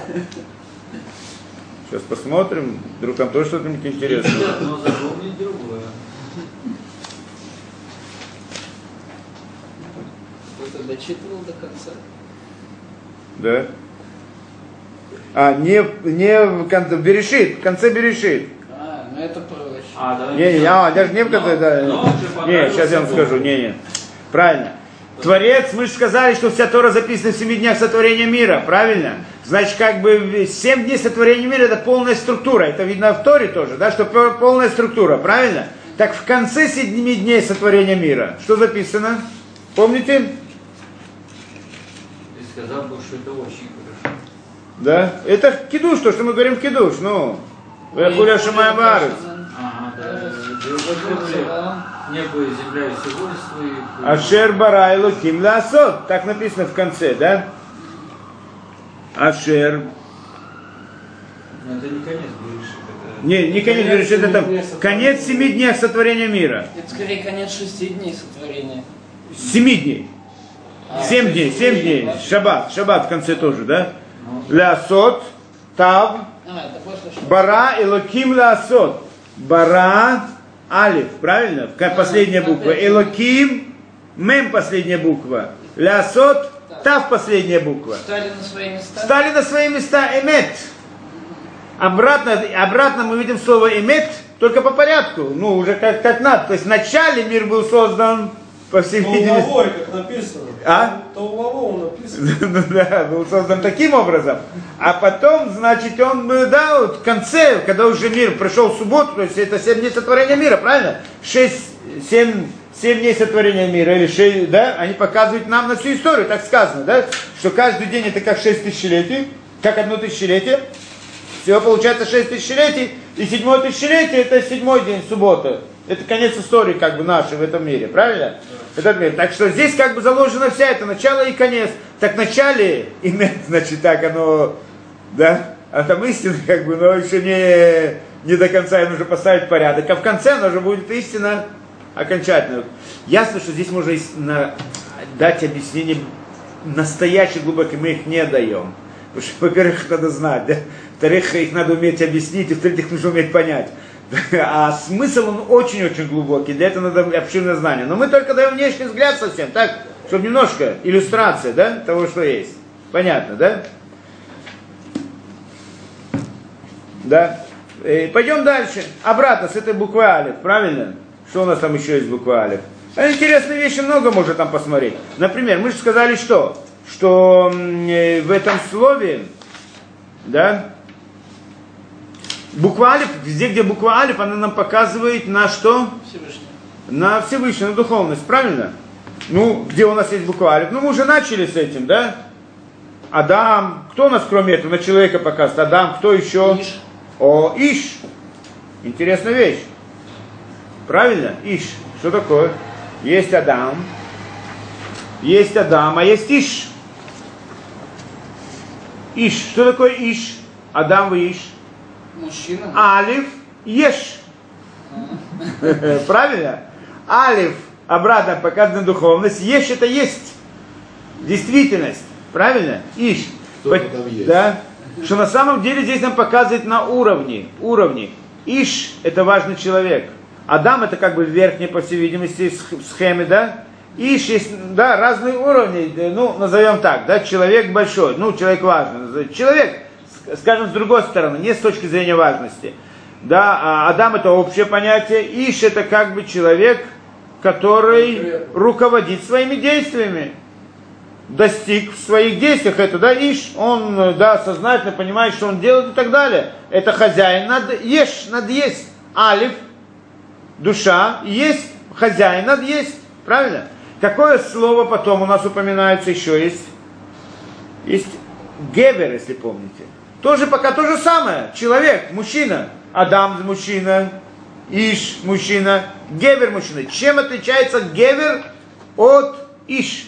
S1: Сейчас посмотрим. Вдруг там тоже что-нибудь интересное.
S6: Но запомнить другое.
S2: Кто-то дочитывал до конца.
S1: Да. А, не, не в конце, Берешит, в конце Берешит.
S2: А, ну это проще.
S6: А, давай.
S1: Не, не, а, даже не в конце, да. Не, сейчас я вам скажу, не, не. Правильно. Творец, мы же сказали, что вся Тора записана в семи днях сотворения мира, правильно? Значит, как бы семь дней сотворения мира это полная структура. Это видно в Торе тоже, да, что полная структура, правильно? Так в конце семи дней сотворения мира, что записано? Помните?
S6: Ты сказал бы, что это очень хорошо.
S1: Да? Это кидуш, то, что мы говорим кидуш, ну. Вехуля шамай барес.
S6: Ага, да. Небо и земля и все воинство.
S1: Ашер bara Элоким лаасот. Так написано в конце, да? Ашер.
S6: Но это не конец Берешит. Это...
S1: Не, не конец Берешит, это там конец семи дней сотворения мира.
S2: Это скорее конец шести дней сотворения.
S1: Семи дней.
S2: А,
S1: Семь дней, семь дней. Шаббат, шаббат в конце тоже, да? Лаасот, тав,
S2: А, это после шаббата.
S1: bara Элоким лаасот. Bara Алиф, правильно? Последняя буква. Элоким, мем последняя буква. Лясот, тав последняя буква.
S2: Стали на свои места.
S1: Стали на свои места эмет. Обратно, обратно мы видим слово эмет, только по порядку. Ну, уже как, как надо. То есть вначале мир был создан, по всей видимости.
S3: Толвовой, как написано.
S1: А?
S3: Толвовой написано.
S1: Ну да, был создан таким образом. А потом, значит, он, да, вот в конце, когда уже мир пришел в субботу, то есть это семь дней сотворения мира, правильно? Шесть, семь, семь дней сотворения мира, или шесть, да, они показывают нам на всю историю, так сказано, да, что каждый день это как шесть тысячелетий, как одно тысячелетие. Всего получается шесть тысячелетий, и седьмое тысячелетие это седьмой день, суббота. Это конец истории как бы нашей в этом мире, правильно? Этот мир. Так что здесь как бы заложена вся это начало и конец. Так вначале имеет, значит, так оно, да, а там истина, как бы, но еще не, не до конца, ей нужно поставить порядок. А в конце она уже будет истина окончательно. Ясно, что здесь можно на, дать объяснение настоящие глубокие, мы их не даем. Потому что, во-первых, их надо знать, да? Во-вторых, их надо уметь объяснить, и в-третьих, нужно уметь понять. А смысл, он очень-очень глубокий, для этого надо обширное знание. Но мы только даем внешний взгляд совсем, так, чтобы немножко иллюстрация, да, того, что есть. Понятно, да? Да. И пойдем дальше. Обратно с этой буквы алиф, правильно? Что у нас там еще есть буква алиф? А интересные вещи много можно там посмотреть. Например, мы же сказали что? Что в этом слове, да, буква алиф, везде, где буква алиф, она нам показывает на что?
S2: Всевышний.
S1: На Всевышний, на духовность, правильно? Ну, где у нас есть буква алиф? Ну, мы уже начали с этим, да? Адам, кто у нас кроме этого на человека показывает? Адам, кто еще?
S2: Иш.
S1: О, Иш. Интересная вещь. Правильно? Иш. Что такое? Есть Адам, есть Адам, а есть Иш. Иш. Что такое Иш? Адам и Иш.
S2: Мужчина.
S1: Алиф, Еш. Правильно? Алиф, обратно показана духовность. Еш это есть. Действительность. Правильно? Иш.
S5: Что там есть?
S1: Да. Что на самом деле здесь нам показывает на уровне. Уровне. Иш это важный человек. Адам это как бы верхняя, по всей видимости, схемы, да? Иш есть, да, разные уровни, ну, назовем так, да, человек большой, ну, человек важный. Человек, скажем, с другой стороны, не с точки зрения важности. Да, а Адам это общее понятие, Иш это как бы человек, который руководит своими действиями. Достиг в своих действиях, это, да, Иш, он, да, сознательно понимает, что он делает и так далее. Это хозяин, надо ешь, надо есть. Алиф, душа, есть хозяин, надо есть, правильно? Какое слово потом у нас упоминается еще есть? Есть гевер, если помните. Тоже пока то же самое, человек, мужчина. Адам мужчина, Иш мужчина, гевер мужчина. Чем отличается гевер от Иш?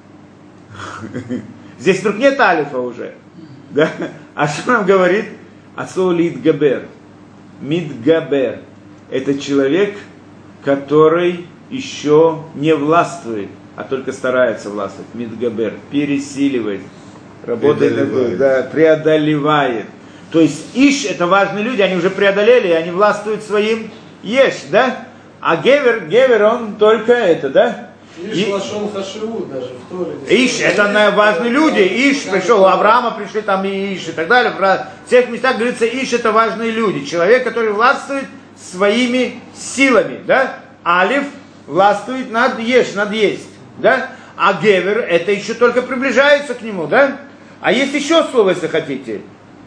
S1: Здесь вдруг нет алифа уже. Да? А что нам говорит? Ацо литгабер. Мидгабер. Это человек, который еще не властвует, а только старается властвовать. Мидгабер. Пересиливает. Работает, преодолевает. Да, преодолевает. То есть Иш это важные люди, они уже преодолели, и они властвуют своим Еш, да? А Гевер, Гевер он только это, да?
S7: Иш лашон хашиву даже в Торе.
S1: Иш, это важные люди. Иш пришел, у Авраама пришли там и Иш и так далее. В всех местах говорится, Иш это важные люди. Человек, который властвует своими силами, да? Алиф властвует над Еш, над есть, да? А Гевер это еще только приближается к нему, да? А есть еще слово, если хотите.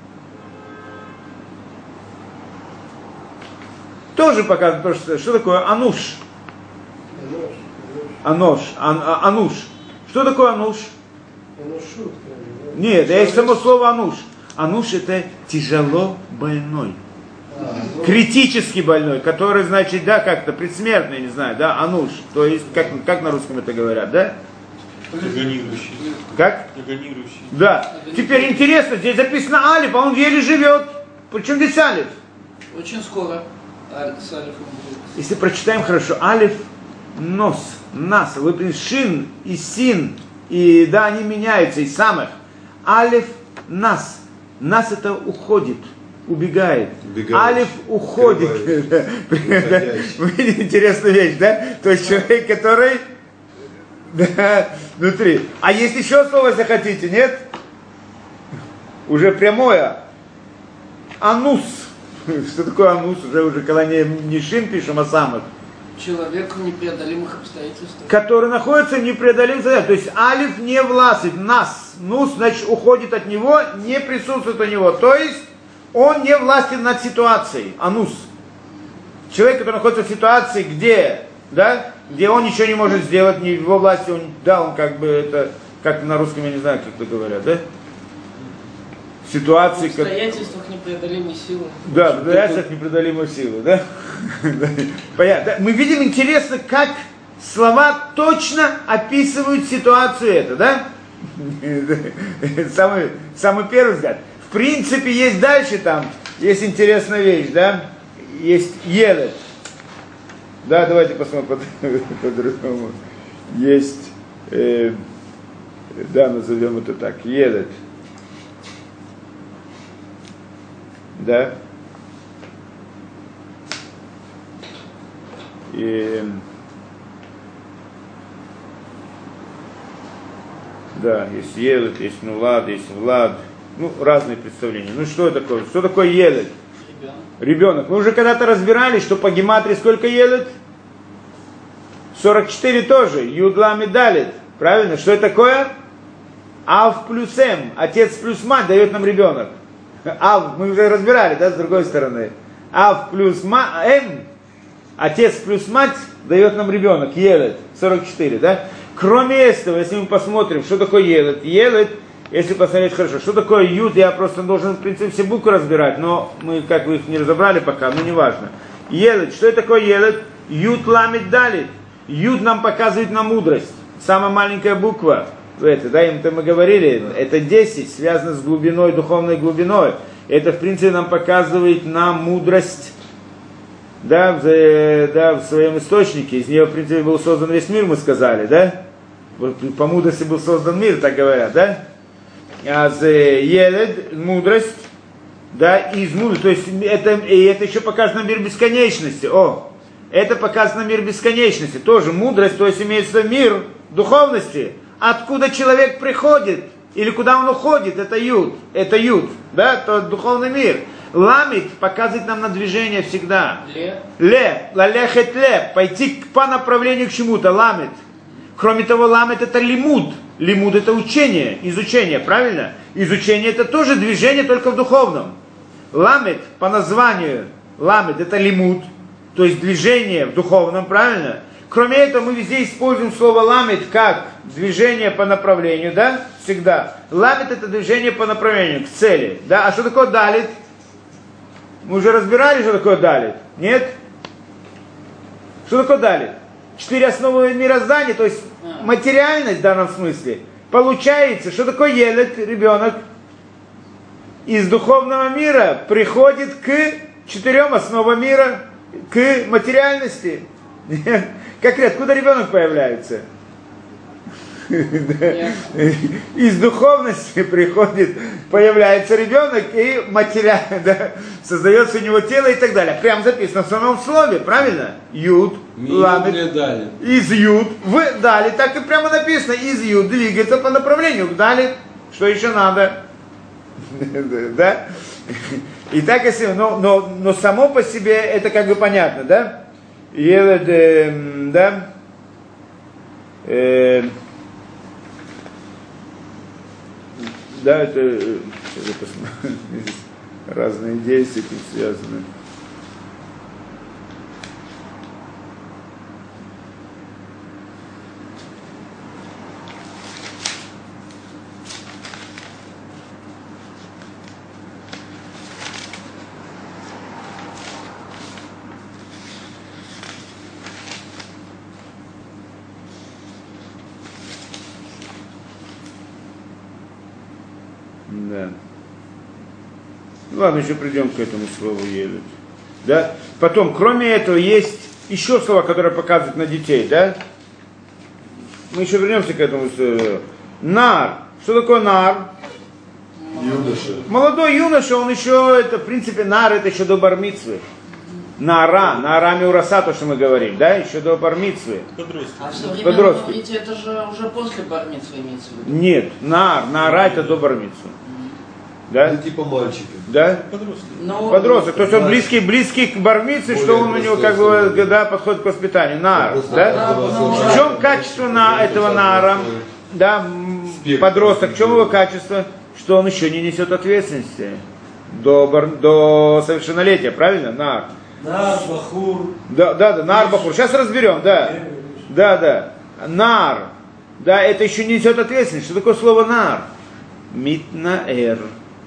S1: Тоже показывает, что, что такое ануш. Анош, ан, а, ануш. Что такое ануш? Нет, это есть само слово ануш. Ануш это тяжело больной. Критически больной, который, значит, да, как-то предсмертный, не знаю, да, ануш. То есть, как, как на русском это говорят, да?
S3: Агонирующий.
S1: Как?
S3: Агонирующий.
S1: Да. Теперь интересно, здесь записано алиф, а он еле живет. Причем здесь алиф?
S2: Очень скоро. Аль, с алифом будет.
S1: Если прочитаем хорошо, алиф, нос, нас, вы шин и син, и да, они меняются, из самых. Алиф, нас. Нас это уходит, убегает. Убегает. Алиф уходит. Интересная вещь, да? То есть человек, который да, внутри. А есть еще слово, если хотите, нет? Уже прямое. Анус. Что такое анус? Уже, уже когда не, не шин пишем, а самых.
S2: Человек в непреодолимых обстоятельствах.
S1: Который находится в непреодолимых обстоятельствах. То есть алиф не властвует. Нас. Нус, значит, уходит от него, не присутствует у него. То есть он не властен над ситуацией. Анус. Человек, который находится в ситуации, где, да, где он ничего не может сделать, не в его власти, он, да, он как бы это, как на русском, я не знаю, как это говорят, да? Ситуации,
S2: в обстоятельствах как... непреодолимой силы.
S1: Да, в обстоятельствах непреодолимой силы, да? Понятно. Мы видим интересно, как слова точно описывают ситуацию это, да? Самый, самый первый взгляд. В принципе, есть дальше там, есть интересная вещь, да? Есть елет. Да, давайте посмотрим по-другому. Есть, э, да, назовем это так, елет. Да? И, да, есть елет, есть нулад, есть влад. Ну, разные представления. Ну, что такое? Что такое елет?
S2: Ребенок.
S1: Ребенок. Мы уже когда-то разбирали, что по гематрии сколько елет? сорок четыре тоже. Юдла медалит. Правильно? Что это такое? Ав плюс М. Отец плюс мать дает нам ребенок. Ав, мы уже разбирали, да, с другой стороны. Ав плюс ма, М. Отец плюс мать дает нам ребенок. Елет. сорок четыре, да? Кроме этого, если мы посмотрим, что такое елет. Елет, если посмотреть хорошо, что такое юд, я просто должен, в принципе, все буквы разбирать, но мы как бы их не разобрали пока, но неважно. Елет, что это такое елет? Юд ламит далит. Юд нам показывает на мудрость. Самая маленькая буква, это, да, им-то мы говорили, это десять, связано с глубиной, духовной глубиной. Это, в принципе, нам показывает на мудрость, да, в, да, в своем источнике. Из нее, в принципе, был создан весь мир, мы сказали, да? По мудрости был создан мир, так говорят, да? А елед, мудрость, да, из мудрости, то есть это, и это еще показано мир бесконечности. О, это показано мир бесконечности, тоже мудрость, то есть имеется мир духовности, откуда человек приходит, или куда он уходит, это юд, это юд, да, то духовный мир. Ламит показывает нам на движение всегда.
S2: Ле.
S1: Ле, лалехет ле, пойти по направлению к чему-то, ламит. Кроме того, ламит это лимуд. Лимуд это учение, изучение, правильно? Изучение это тоже движение, только в духовном. Ламит по названию, ламит это лимуд, то есть движение в духовном, правильно? Кроме этого, мы везде используем слово ламит как движение по направлению, да? Всегда. Ламит это движение по направлению, к цели, да? А что такое далит? Мы уже разбирали, что такое далит? Нет? Что такое далит? Четыре основы мироздания, то есть материальность в данном смысле. Получается, что такое елет, ребенок, из духовного мира приходит к четырем основам мира, к материальности. Как откуда ребенок появляется? Из духовности приходит, появляется ребенок и материально, да, создается у него тело и так далее. Прям записано в самом слове, правильно? Юд, ламит, из юд, в дали, так и прямо написано, из юд двигается по направлению к дали. Что еще надо? Да? И так если, но, но, но само по себе это как бы понятно, да? Елед, э, да? Э, Да, это, это разные идеи с этим связаны. Да. Ладно, еще придем к этому слову елет. Да? Потом, кроме этого, есть еще слова, которые показывают на детей, да? Мы еще вернемся к этому слову. Нар. Что такое нар?
S5: Юноша.
S1: Молодой юноша, он еще, это, в принципе, нар, это еще до бар-мицвы. Нара, нара миураса, то, что мы говорим, да, еще до бар-мицвы.
S2: А в современном
S1: Подростки.
S2: иврите это же уже после бар-мицвы имеется в виду?
S1: Нет, нар, нара это до бар-мицвы. Да?
S5: Это типа мальчика.
S1: Да?
S3: Подросток.
S2: Но...
S1: Подросток, то есть он близкий, близкий к бармице, что он у него как бы да, подходит к воспитанию. Нар, да? В чем качество на этого нара, да, м, подросток, в чем его качество? Что он еще не несет ответственности до, бар, до совершеннолетия, правильно? Нар.
S7: Нар, бахур.
S1: Да, да, да, нар, бахур. Сейчас разберем, да. Да, да. Нар. Да, это еще не несет ответственности. Что такое слово нар? Митнаэр.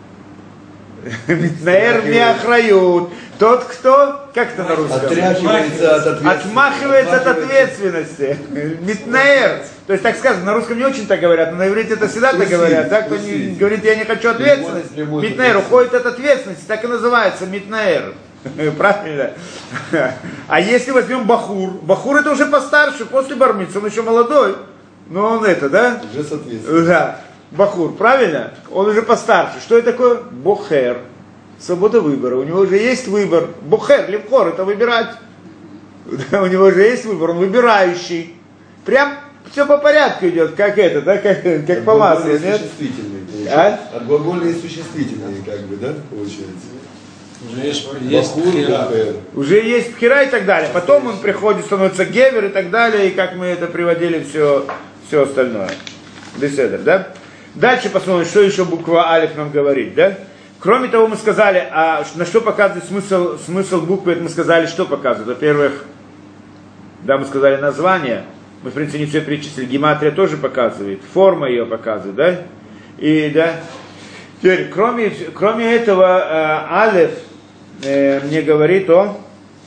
S1: Митнаэр миахрают. Тот, кто, как это на русском?
S5: Отряхивается от ответственности.
S1: Отмахивается от ответственности. Митнаэр. То есть так сказано, на русском не очень так говорят, но на иврите это всегда так говорят. Так, кто не, говорит, я не хочу ответственность, митнаэр уходит от ответственности, так и называется митнаэр. Правильно? А если возьмем бахур, бахур это уже постарше, после бармицы, он еще молодой, но он это, да?
S5: Уже соответственно.
S1: Да, бахур, правильно? Он уже постарше. Что это такое? Бохер. Свобода выбора. У него уже есть выбор. Бохер, левхор, это выбирать. Да, у него уже есть выбор, он выбирающий. Прям все по порядку идет, как это, да, как, как по маслу, нет?
S5: А? От глагольные существительные, как бы, да, получается.
S4: Уже есть, есть
S5: Бахур,
S4: пхира.
S5: бахер.
S1: Уже есть пхира и так далее. Потом он приходит, становится гевер и так далее, и как мы это приводили, все, все остальное. Беседер, да? Дальше посмотрим, что еще буква алиф нам говорит, да? Кроме того, мы сказали, а на что показывает смысл, смысл буквы, это мы сказали, что показывает. Во-первых, да, мы сказали название, мы, в принципе, не все перечислили, гематрия тоже показывает, форма ее показывает, да? И, да, теперь, кроме, кроме этого, э, алиф э, мне говорит о,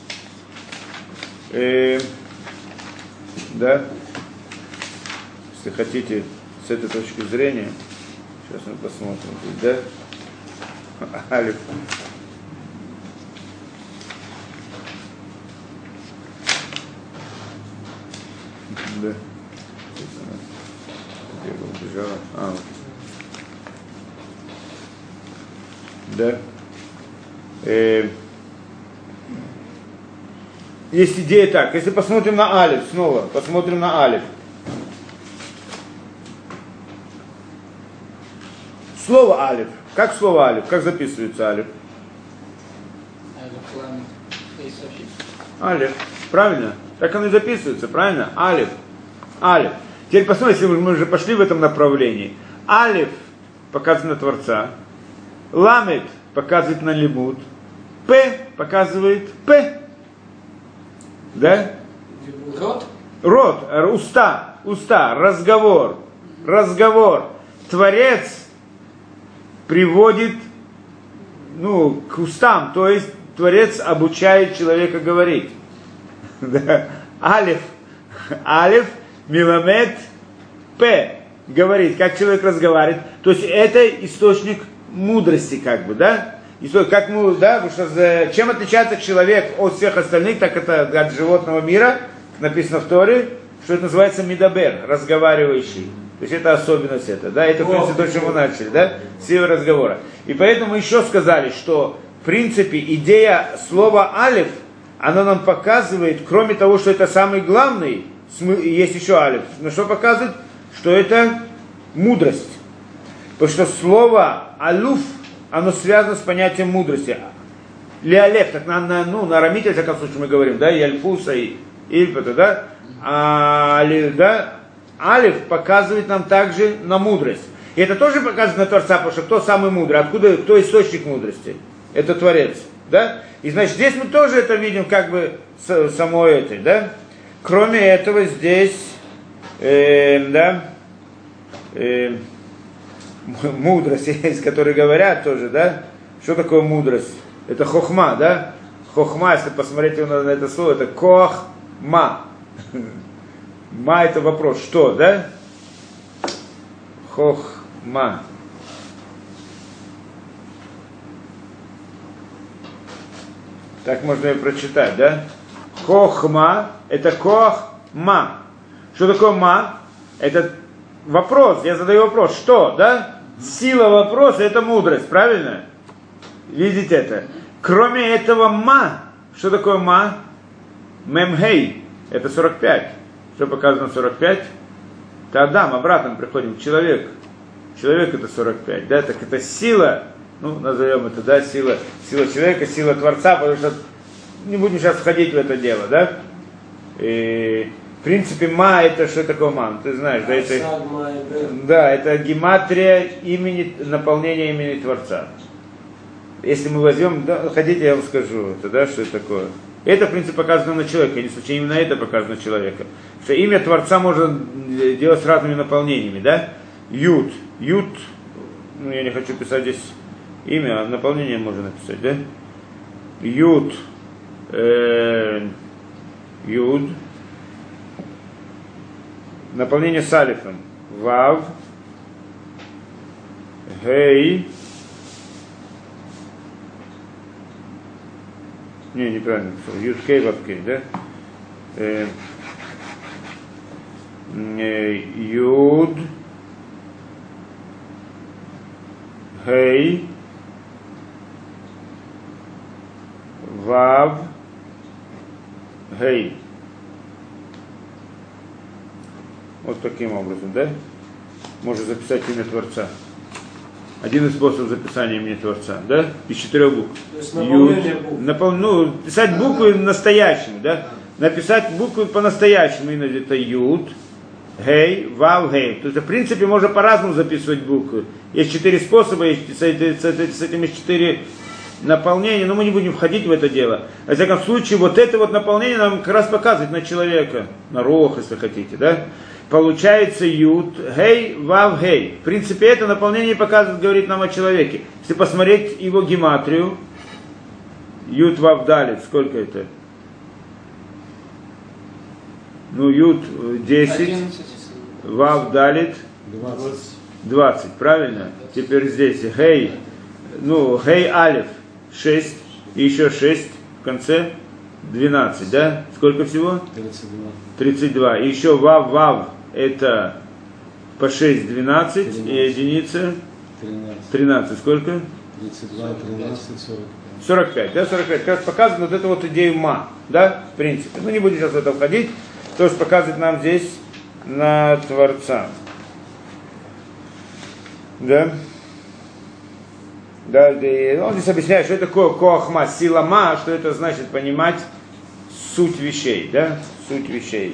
S1: э, да, если хотите, с этой точки зрения, сейчас мы посмотрим, да? Алиф. Да. Где была убежала? А, вот. Да. Э, есть идея так. Если посмотрим на алиф снова, посмотрим на алиф. Слово алиф. Как слово алиф? Как записывается алиф? Алиф. Правильно? Так оно и записывается, правильно? Алиф. Алиф. Теперь посмотрите, если мы уже пошли в этом направлении. Алиф показывает на Творца. Ламет показывает на лимуд. П показывает П. Да?
S2: Рот?
S1: Рот, уста, уста, разговор. Разговор. Творец приводит, ну, к устам, то есть Творец обучает человека говорить. Да. Алиф, Алиф, Миламед, П, говорит, как человек разговаривает. То есть это источник мудрости, как бы, да? Источник, как мы, да, потому что чем отличается человек от всех остальных, так это от животного мира, написано в Торе, что это называется мидабер, разговаривающий. То есть это особенность это, да, это в принципе то, что мы начали, да, с его разговора. И поэтому мы еще сказали, что в принципе идея слова алиф, она нам показывает, кроме того, что это самый главный, есть еще алиф, но что показывает, что это мудрость. Потому что слово алуф, оно связано с понятием мудрости. Леолев, так на, на, ну, на арамите, в таком случае мы говорим, да, и альфуса, и ильпата, да, а, да, алиф показывает нам также на мудрость. И это тоже показывает на Творца, потому что кто самый мудрый, откуда, кто источник мудрости? Это Творец, да? И значит, здесь мы тоже это видим, как бы, само это, да? Кроме этого, здесь, э, да, э, мудрость есть, которые говорят тоже, да? Что такое мудрость? Это хохма, да? Хохма, если посмотреть на это слово, это кохма. Ма это вопрос, что, да? Хохма. Так можно ее прочитать, да? Хохма это кохма. Что такое ма? Это вопрос, я задаю вопрос, что, да? Сила вопроса это мудрость, правильно? Видите это? Кроме этого ма, что такое ма? Мемхей, это сорок пять. Что показано в сорок пять? Это Адам, обратно приходим, человек. Человек это сорок пять, да, так это сила, ну, назовем это, да, сила, сила человека, сила Творца, потому что не будем сейчас входить в это дело, да. И, в принципе, ма это что такое ма? Ты знаешь, да, это, да, это гематрия имени, наполнения имени Творца. Если мы возьмем, да, хотите, я вам скажу, это, да, что это такое. Это, в принципе, показано на человека, не случайно именно это показано на человека. Что имя Творца можно делать с разными наполнениями, да? Юд, Юд, ну я не хочу писать здесь имя, а наполнение можно написать, да? Юд, э, Юд, наполнение с алифом. Вав, гей. Не, неправильно. Юд, кей, вав, кей, да? Э, э, юд, гей, вав, гей. Вот таким образом, да? Можно записать имя Творца. Один из способов записания имени Творца, да? Из четырех букв.
S7: То есть наполнение
S1: Юд,
S7: букв.
S1: напол... Ну, писать буквы настоящими, да? Написать буквы по-настоящему. Именно это Юд, Гей, Вав, Гей. То есть, в принципе, можно по-разному записывать буквы. Есть четыре способа, есть с этим есть четыре наполнения, но мы не будем входить в это дело. Во всяком случае, вот это вот наполнение нам как раз показывает на человека, на рох, если хотите, да? Получается Юд, Гей, Вав, Гей. В принципе, это наполнение показывает, говорит нам о человеке. Если посмотреть его гематрию, Юд, Вав, Далит, сколько это? Ну, Юд десять,
S2: одиннадцать.
S1: Вав, Далит
S4: двадцать.
S1: двадцать, правильно? Теперь здесь Гей, ну, Гей, Алиф шесть, и еще шесть в конце, двенадцать, да? Сколько всего?
S4: тридцать два.
S1: тридцать два. И еще Вав, Вав, это по шесть, двенадцать,
S4: тринадцать.
S1: и единица
S4: тринадцать.
S1: тринадцать. Сколько?
S4: тридцать два, тринадцать, сорок.
S1: сорок пять, да, сорок пять. Как раз показывает вот эту вот идею ма, да, в принципе. Ну, не будем сейчас в это входить. То, что показывает нам здесь на Творца. Да? Да, и он здесь объясняет, что это такое коахма, сила ма, что это значит понимать суть вещей, да, суть вещей.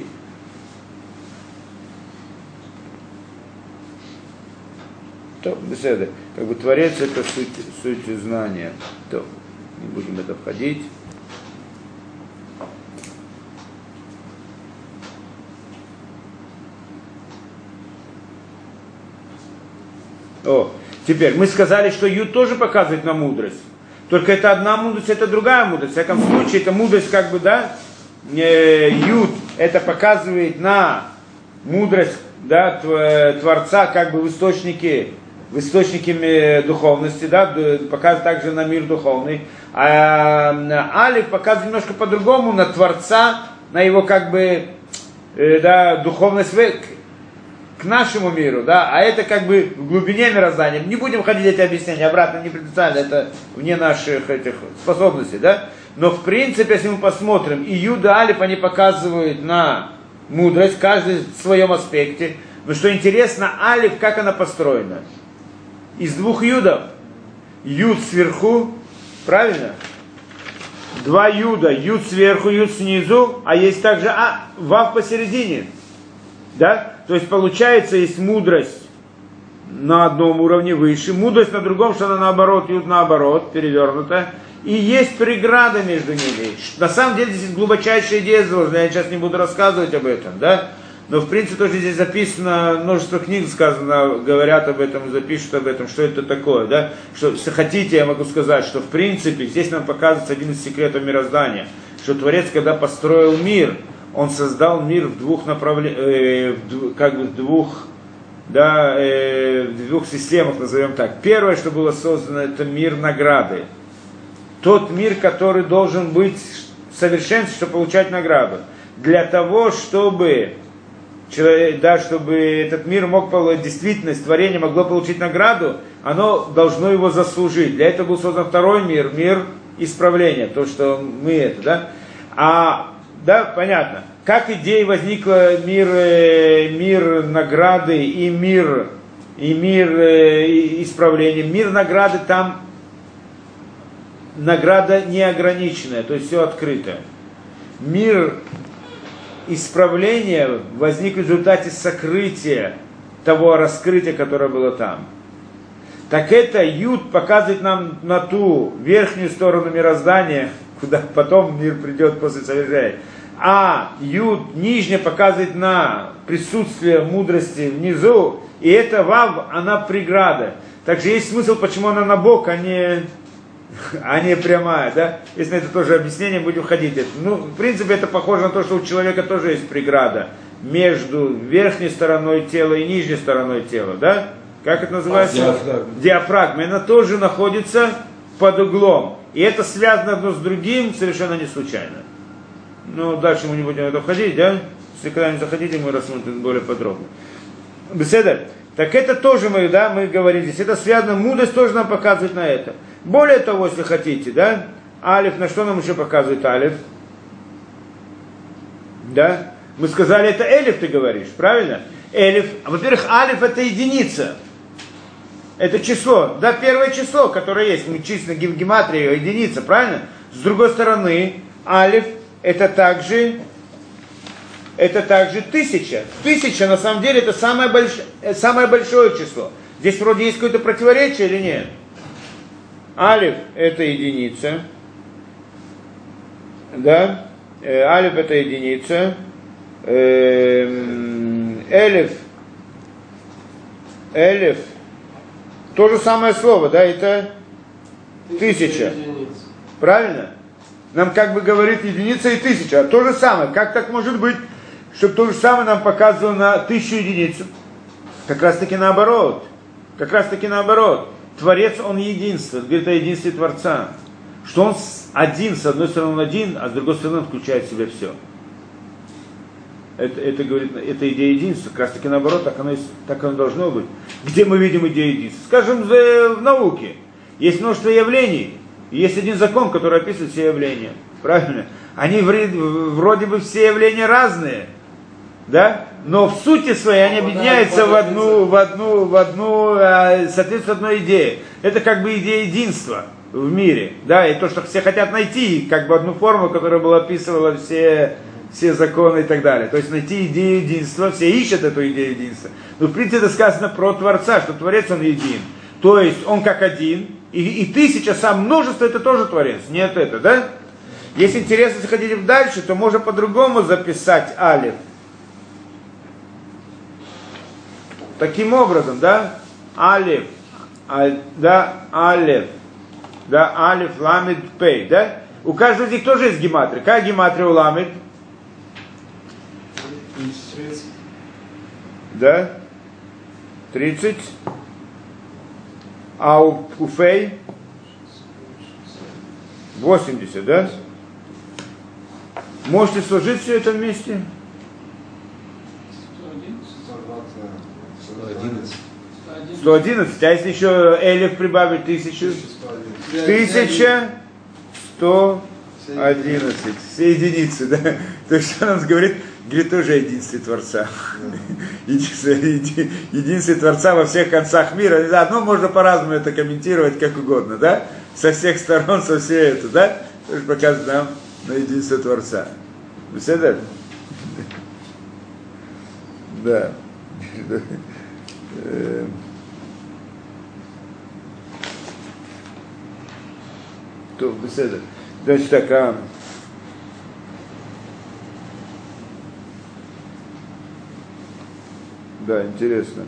S1: То, беседы, как бы Творец это суть, суть знания. То, не будем в это входить. О, теперь мы сказали, что Юд тоже показывает нам мудрость. Только это одна мудрость, это другая мудрость. В всяком случае, это мудрость как бы, да, Юд, это показывает на мудрость, да, Творца как бы в источнике, в источнике духовности, да, показывает также на мир духовный. А Алиф показывает немножко по-другому на Творца, на его как бы, да, духовность к нашему миру, да, а это как бы в глубине мироздания. Не будем ходить эти объяснения, обратно не принципиально, это вне наших этих способностей, да. Но в принципе, если мы посмотрим, и Юд и Алиф, они показывают на мудрость, каждый в своем аспекте. Но что интересно, Алиф, как она построена? Из двух Юдов. Юд сверху, правильно? Два Юда, Юд сверху, Юд снизу, а есть также а, Вав посередине. Да? То есть получается, есть мудрость на одном уровне выше, мудрость на другом, что она наоборот, Юд наоборот, перевернута. И есть преграда между ними. На самом деле здесь глубочайшая идея заложена, я сейчас не буду рассказывать об этом, да? Но в принципе тоже здесь записано, множество книг сказано, говорят об этом, запишут об этом, что это такое, да? Что, если хотите, я могу сказать, что в принципе здесь нам показывается один из секретов мироздания, что Творец, когда построил мир, он создал мир в двух направлениях, э, как бы в двух, да, э, в двух системах, назовем так. Первое, что было создано, это мир награды. Тот мир, который должен быть в совершенстве, чтобы получать награду. Для того, чтобы, человек, да, чтобы этот мир мог получить, действительность, творение могло получить награду, оно должно его заслужить. Для этого был создан второй мир, мир исправления, то, что мы это, да. А, да, понятно. Как идея возникла мир, мир награды и мир, и мир исправления. Мир награды там награда неограниченная, то есть все открыто. Мир исправления возник в результате сокрытия того раскрытия, которое было там. Так это Юд показывает нам на ту верхнюю сторону мироздания, куда потом мир придет после совершения. А Юд нижняя показывает на присутствие мудрости внизу, и эта Вав, она преграда. Также есть смысл, почему она на бок, а не, а не прямая, да? Если на это тоже объяснение, будем ходить. Ну, в принципе, это похоже на то, что у человека тоже есть преграда. между верхней стороной тела и нижней стороной тела, да? Как это называется?
S4: Диафрагма.
S1: Диафрагма. Она тоже находится под углом. И это связано одно с другим совершенно не случайно. Ну, дальше мы не будем в это входить, да? Если когда-нибудь заходите, мы рассмотрим более подробно. Беседа. Так это тоже мы, да, мы говорим здесь. Это связано, мудрость тоже нам показывает на это. Более того, если хотите, да, алиф, на что нам еще показывает алиф? Да? Мы сказали, это элиф, ты говоришь, правильно? Элиф. Во-первых, алиф это единица. Это число, да, первое число, которое есть, мы числим гематрия, единица, правильно? С другой стороны, алиф это также, это также тысяча. Тысяча, на самом деле, это самое большое, самое большое число. Здесь вроде есть какое-то противоречие или нет? Алиф это единица, да, э, алиф это единица, э, элиф, элиф, то же самое слово, да, это тысяча. Правильно? Нам как бы говорит единица и тысяча, а то же самое. Как так может быть, чтобы то же самое нам показывало на тысячу единицу? Как раз таки наоборот. Как раз таки наоборот. Творец, он единство, говорит о единстве Творца. Что он один, с одной стороны он один, а с другой стороны он включает в себя все. Это, это говорит, это идея единства, как раз таки наоборот, так оно, так оно должно быть. Где мы видим идею единства? Скажем, в науке есть множество явлений, и есть один закон, который описывает все явления. Правильно? Они вроде бы все явления разные, да? Но в сути своей они объединяются в одну, в одну, в одну, соответственно, одной идее. Это как бы идея единства в мире, да, и то, что все хотят найти, как бы одну форму, которая бы описывала все, все законы и так далее. То есть найти идею единства, все ищут эту идею единства. Но в принципе это сказано про Творца, что Творец он един. То есть он как один, и, и тысяча, сам множество, это тоже Творец. Нет, это, да? Если интересно, если хотите дальше, то можно по-другому записать алиф. Таким образом, да? Алиф, а, да, алиф, да, алиф, ламид, пей, да? У каждого из них тоже есть гематрия. Какая гематрия у ламид? Да? тридцать. А у, у фей? восемьдесят, да? Можете сложить все это вместе? сто одиннадцать. А если еще элиф прибавить тысячу? тысяча сто одиннадцать. Все единицы, да? То есть что нам говорит? Говорит тоже о единстве Творца. Единстве Творца во всех концах мира. Одно можно по-разному это комментировать, как угодно, да? Со всех сторон, со всей это, да? Тоже показывает нам на единство Творца. Вы все это? Да. То, беседа. Значит так, а... Да, интересно.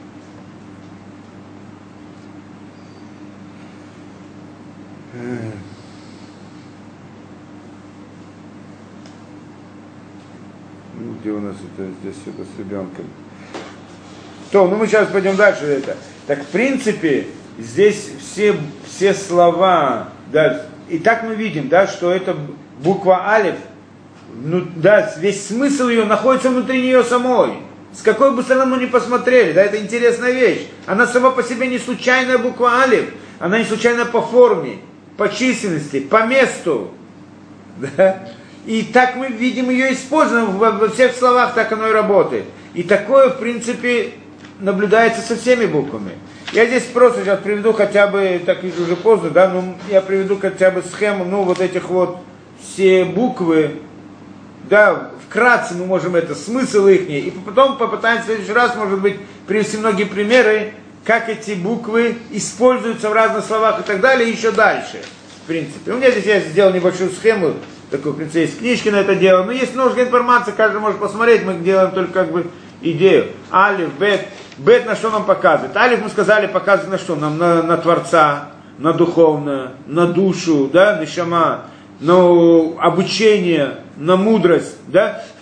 S1: Ну, где у нас это здесь что-то с ребенком? То, ну мы сейчас пойдем дальше это. Так, в принципе, здесь все, все слова, да, и так мы видим, да, что это буква алиф, ну, да, весь смысл ее находится внутри нее самой. С какой бы стороны мы ни посмотрели, да, это интересная вещь. Она сама по себе не случайная буква алиф, она не случайная по форме, по численности, по месту, да. И так мы видим ее используем во, во всех словах, так оно и работает. И такое, в принципе, наблюдается со всеми буквами. Я здесь просто сейчас приведу хотя бы, так вижу уже поздно, да, но я приведу хотя бы схему, ну, вот этих вот все буквы, да, вкратце мы можем это, смысл их, и потом попытаемся в следующий раз, может быть, привести многие примеры, как эти буквы используются в разных словах и так далее, и еще дальше, в принципе. У меня здесь я сделал небольшую схему, такой, в принципе, есть книжки на это дело, но есть много информации, каждый может посмотреть, мы делаем только как бы идею. Алиф, бет, бет на что нам показывает? Алиф, мы сказали, показывает на что? Нам на, на Творца, на духовное, на душу, да, нишама, на обучение, на мудрость, да. В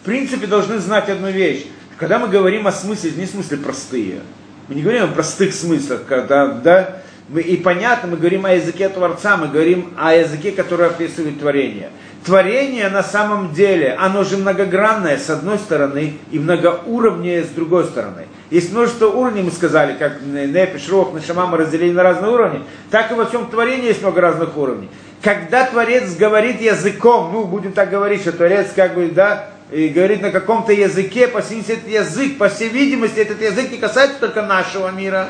S1: принципе должны знать одну вещь. Когда мы говорим о смысле, не в смысле простые. Мы не говорим о простых смыслах, когда, да, мы, и понятно, мы говорим о языке Творца, мы говорим о языке, который описывает творение. Творение на самом деле, оно же многогранное с одной стороны и многоуровневое с другой стороны. Есть множество уровней, мы сказали, как Нефеш, Руах, Нешама мы разделили на разные уровни, так и во всем творении есть много разных уровней. Когда Творец говорит языком, ну, будем так говорить, что Творец как бы, да, и говорит на каком-то языке, по всей видимости, этот язык, по всей видимости, этот язык не касается только нашего мира.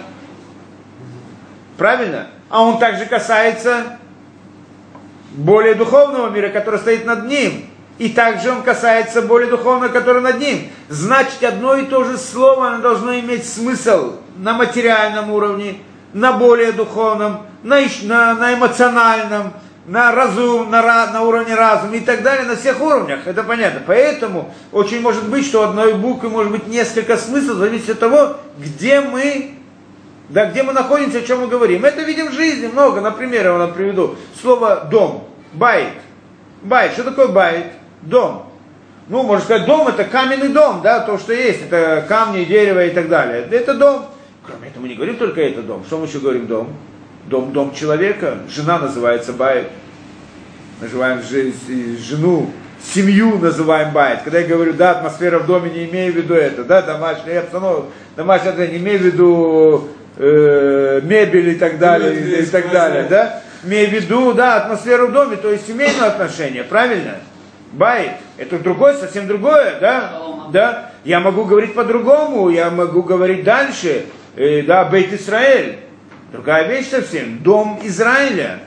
S1: Правильно? А он также касается более духовного мира, который стоит над ним. И также он касается более духовного, который над ним. Значит, одно и то же слово, оно должно иметь смысл на материальном уровне, на более духовном, на, на, на эмоциональном, на, разум, на, на уровне разума и так далее, на всех уровнях, это понятно. Поэтому очень может быть, что у одной буквы может быть несколько смыслов, зависит от того, где мы, да, где мы находимся, о чем мы говорим. Это видим в жизни много, например, я вам приведу слово «дом», «байт». «Байт», что такое «байт»? Дом. Ну, можно сказать, дом это каменный дом, да, то, что есть, это камни, дерево и так далее. Это дом. Кроме этого, мы не говорим только это дом. Что мы еще говорим дом? Дом, дом человека. Жена называется байт. Называем жену, семью называем байт. Когда я говорю, да, атмосфера в доме, не имею в виду это, да, домашняя обстановка, домашняя, не имею в виду э, мебель и так далее, и, и так далее, да. Имею в виду, да, атмосферу в доме, то есть семейные отношения, правильно? Байт, это другое, совсем другое, да? Да? Я могу говорить по-другому, я могу говорить дальше, э, да, Бейт Исраэль. Другая вещь совсем, дом Израиля.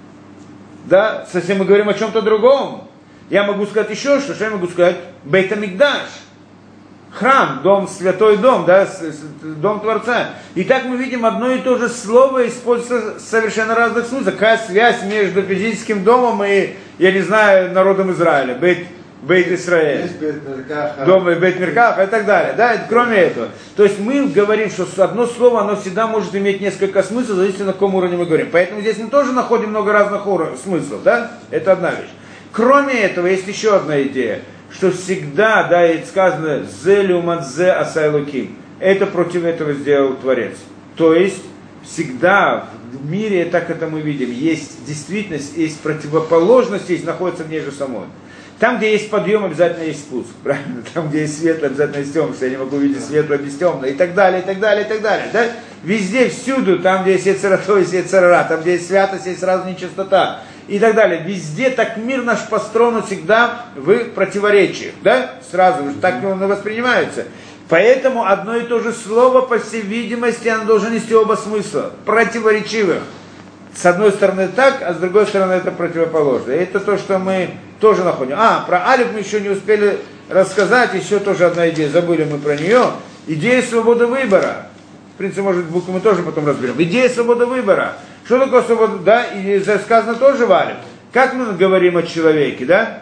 S1: Да, совсем мы говорим о чем-то другом. Я могу сказать еще что, что я могу сказать? Бейт Амикдаш. Храм, дом, святой дом, да, дом Творца. И так мы видим одно и то же слово используется в совершенно разных смыслах. Какая связь между физическим домом и, я не знаю, народом Израиля. Бейт, Бейт Исраэль. Дом Бейт Меркаха и так далее. Да, кроме этого. То есть мы говорим, что одно слово, оно всегда может иметь несколько смыслов, зависит на каком уровне мы говорим. Поэтому здесь мы тоже находим много разных уровней, смыслов, да? Это одна вещь. Кроме этого, есть еще одна идея. Что всегда, да, и сказано, «Зе люмадзе асайлуким». Это против этого сделал Творец. То есть, всегда в мире, так это мы видим, есть действительность, есть противоположность, есть, находится в ней же самой. Там, где есть подъем, обязательно есть спуск, правильно? Там, где есть светло, обязательно есть темное, что я не могу видеть светло без темного, и так далее, и так далее, и так далее, да? Везде, всюду, там, где есть яцерато, есть яцерара, там, где есть святость, есть сразу нечистота. И так далее. Везде так мир наш построен всегда в противоречиях, да? Сразу же так он воспринимается. Поэтому одно и то же слово, по всей видимости, оно должно нести оба смысла, противоречивых. С одной стороны так, а с другой стороны это противоположно. И это то, что мы тоже находим. А, про алиф мы еще не успели рассказать, еще тоже одна идея, забыли мы про нее. Идея свободы выбора. В принципе, может, буквы мы тоже потом разберем. Идея свободы выбора. Что такое свобода, да, и сказано тоже в алиф. Как мы говорим о человеке, да?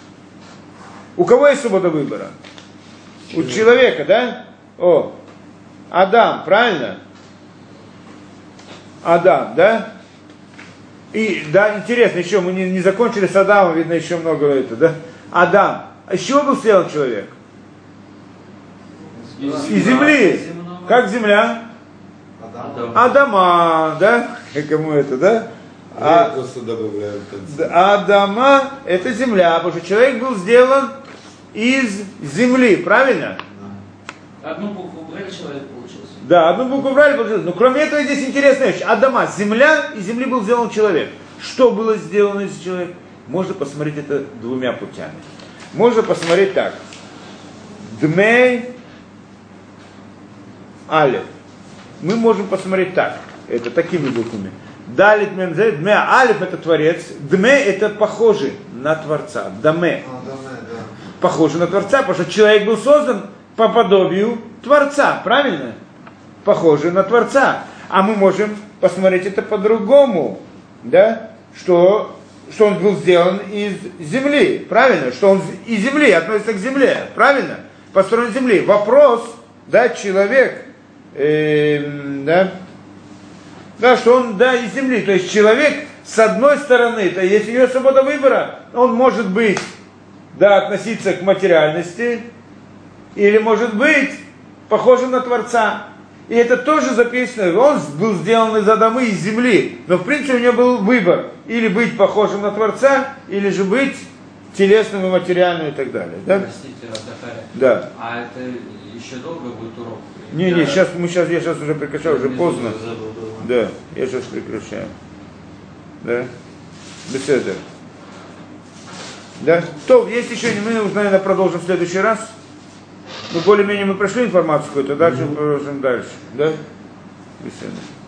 S1: У кого есть свобода выбора? У человека, да? О, Адам, правильно? Адам, да? И, да, интересно, еще мы не, не закончили с Адамом, видно, еще много это, да? Адам. А из чего был сделан человек? Из земли. Как земля? Адама, да? Кому это, да? А, Адама – это земля, потому что человек был сделан из земли, правильно?
S6: Одну букву убрали, человек получился.
S1: Да, одну букву убрали, получился. Но кроме этого здесь интересная вещь. Адама – земля, из земли был сделан человек. Что было сделано из человека? Можно посмотреть это двумя путями. Можно посмотреть так. Дмей Алеф. Мы можем посмотреть так. Это такими буквами. Далит мемзе, дме алиф это Творец, дме это похожий на Творца, даме.
S5: А, даме, да.
S1: Похожий на Творца, потому что человек был создан по подобию Творца, правильно? Похожий на Творца. А мы можем посмотреть это по-другому, да? Что, что он был сделан из земли, правильно? Что он из земли относится к земле, правильно? Построен из земли. Вопрос, да, человек, э, да, да, что он, да, из земли. То есть человек, с одной стороны, то есть у него свобода выбора, он может быть да, относиться к материальности, или может быть похожим на Творца. И это тоже записано, он был сделан из Адама, из земли, но в принципе у него был выбор, или быть похожим на Творца, или же быть телесным и материальным и так далее. Да?
S6: Простите, Ратахари.
S1: Да.
S6: А это еще долго будет урок?
S1: Не,
S6: Я-
S1: не, сейчас мы сейчас, я сейчас уже прекращаю, уже
S6: внизу
S1: поздно.
S6: забыл, да.
S1: Да, я сейчас прекращаю. Да? Беседа. Да? То, есть еще, мы, наверное, продолжим в следующий раз. Ну, более-менее мы прошли информацию какую-то, дальше мы продолжим дальше. Да? Беседа.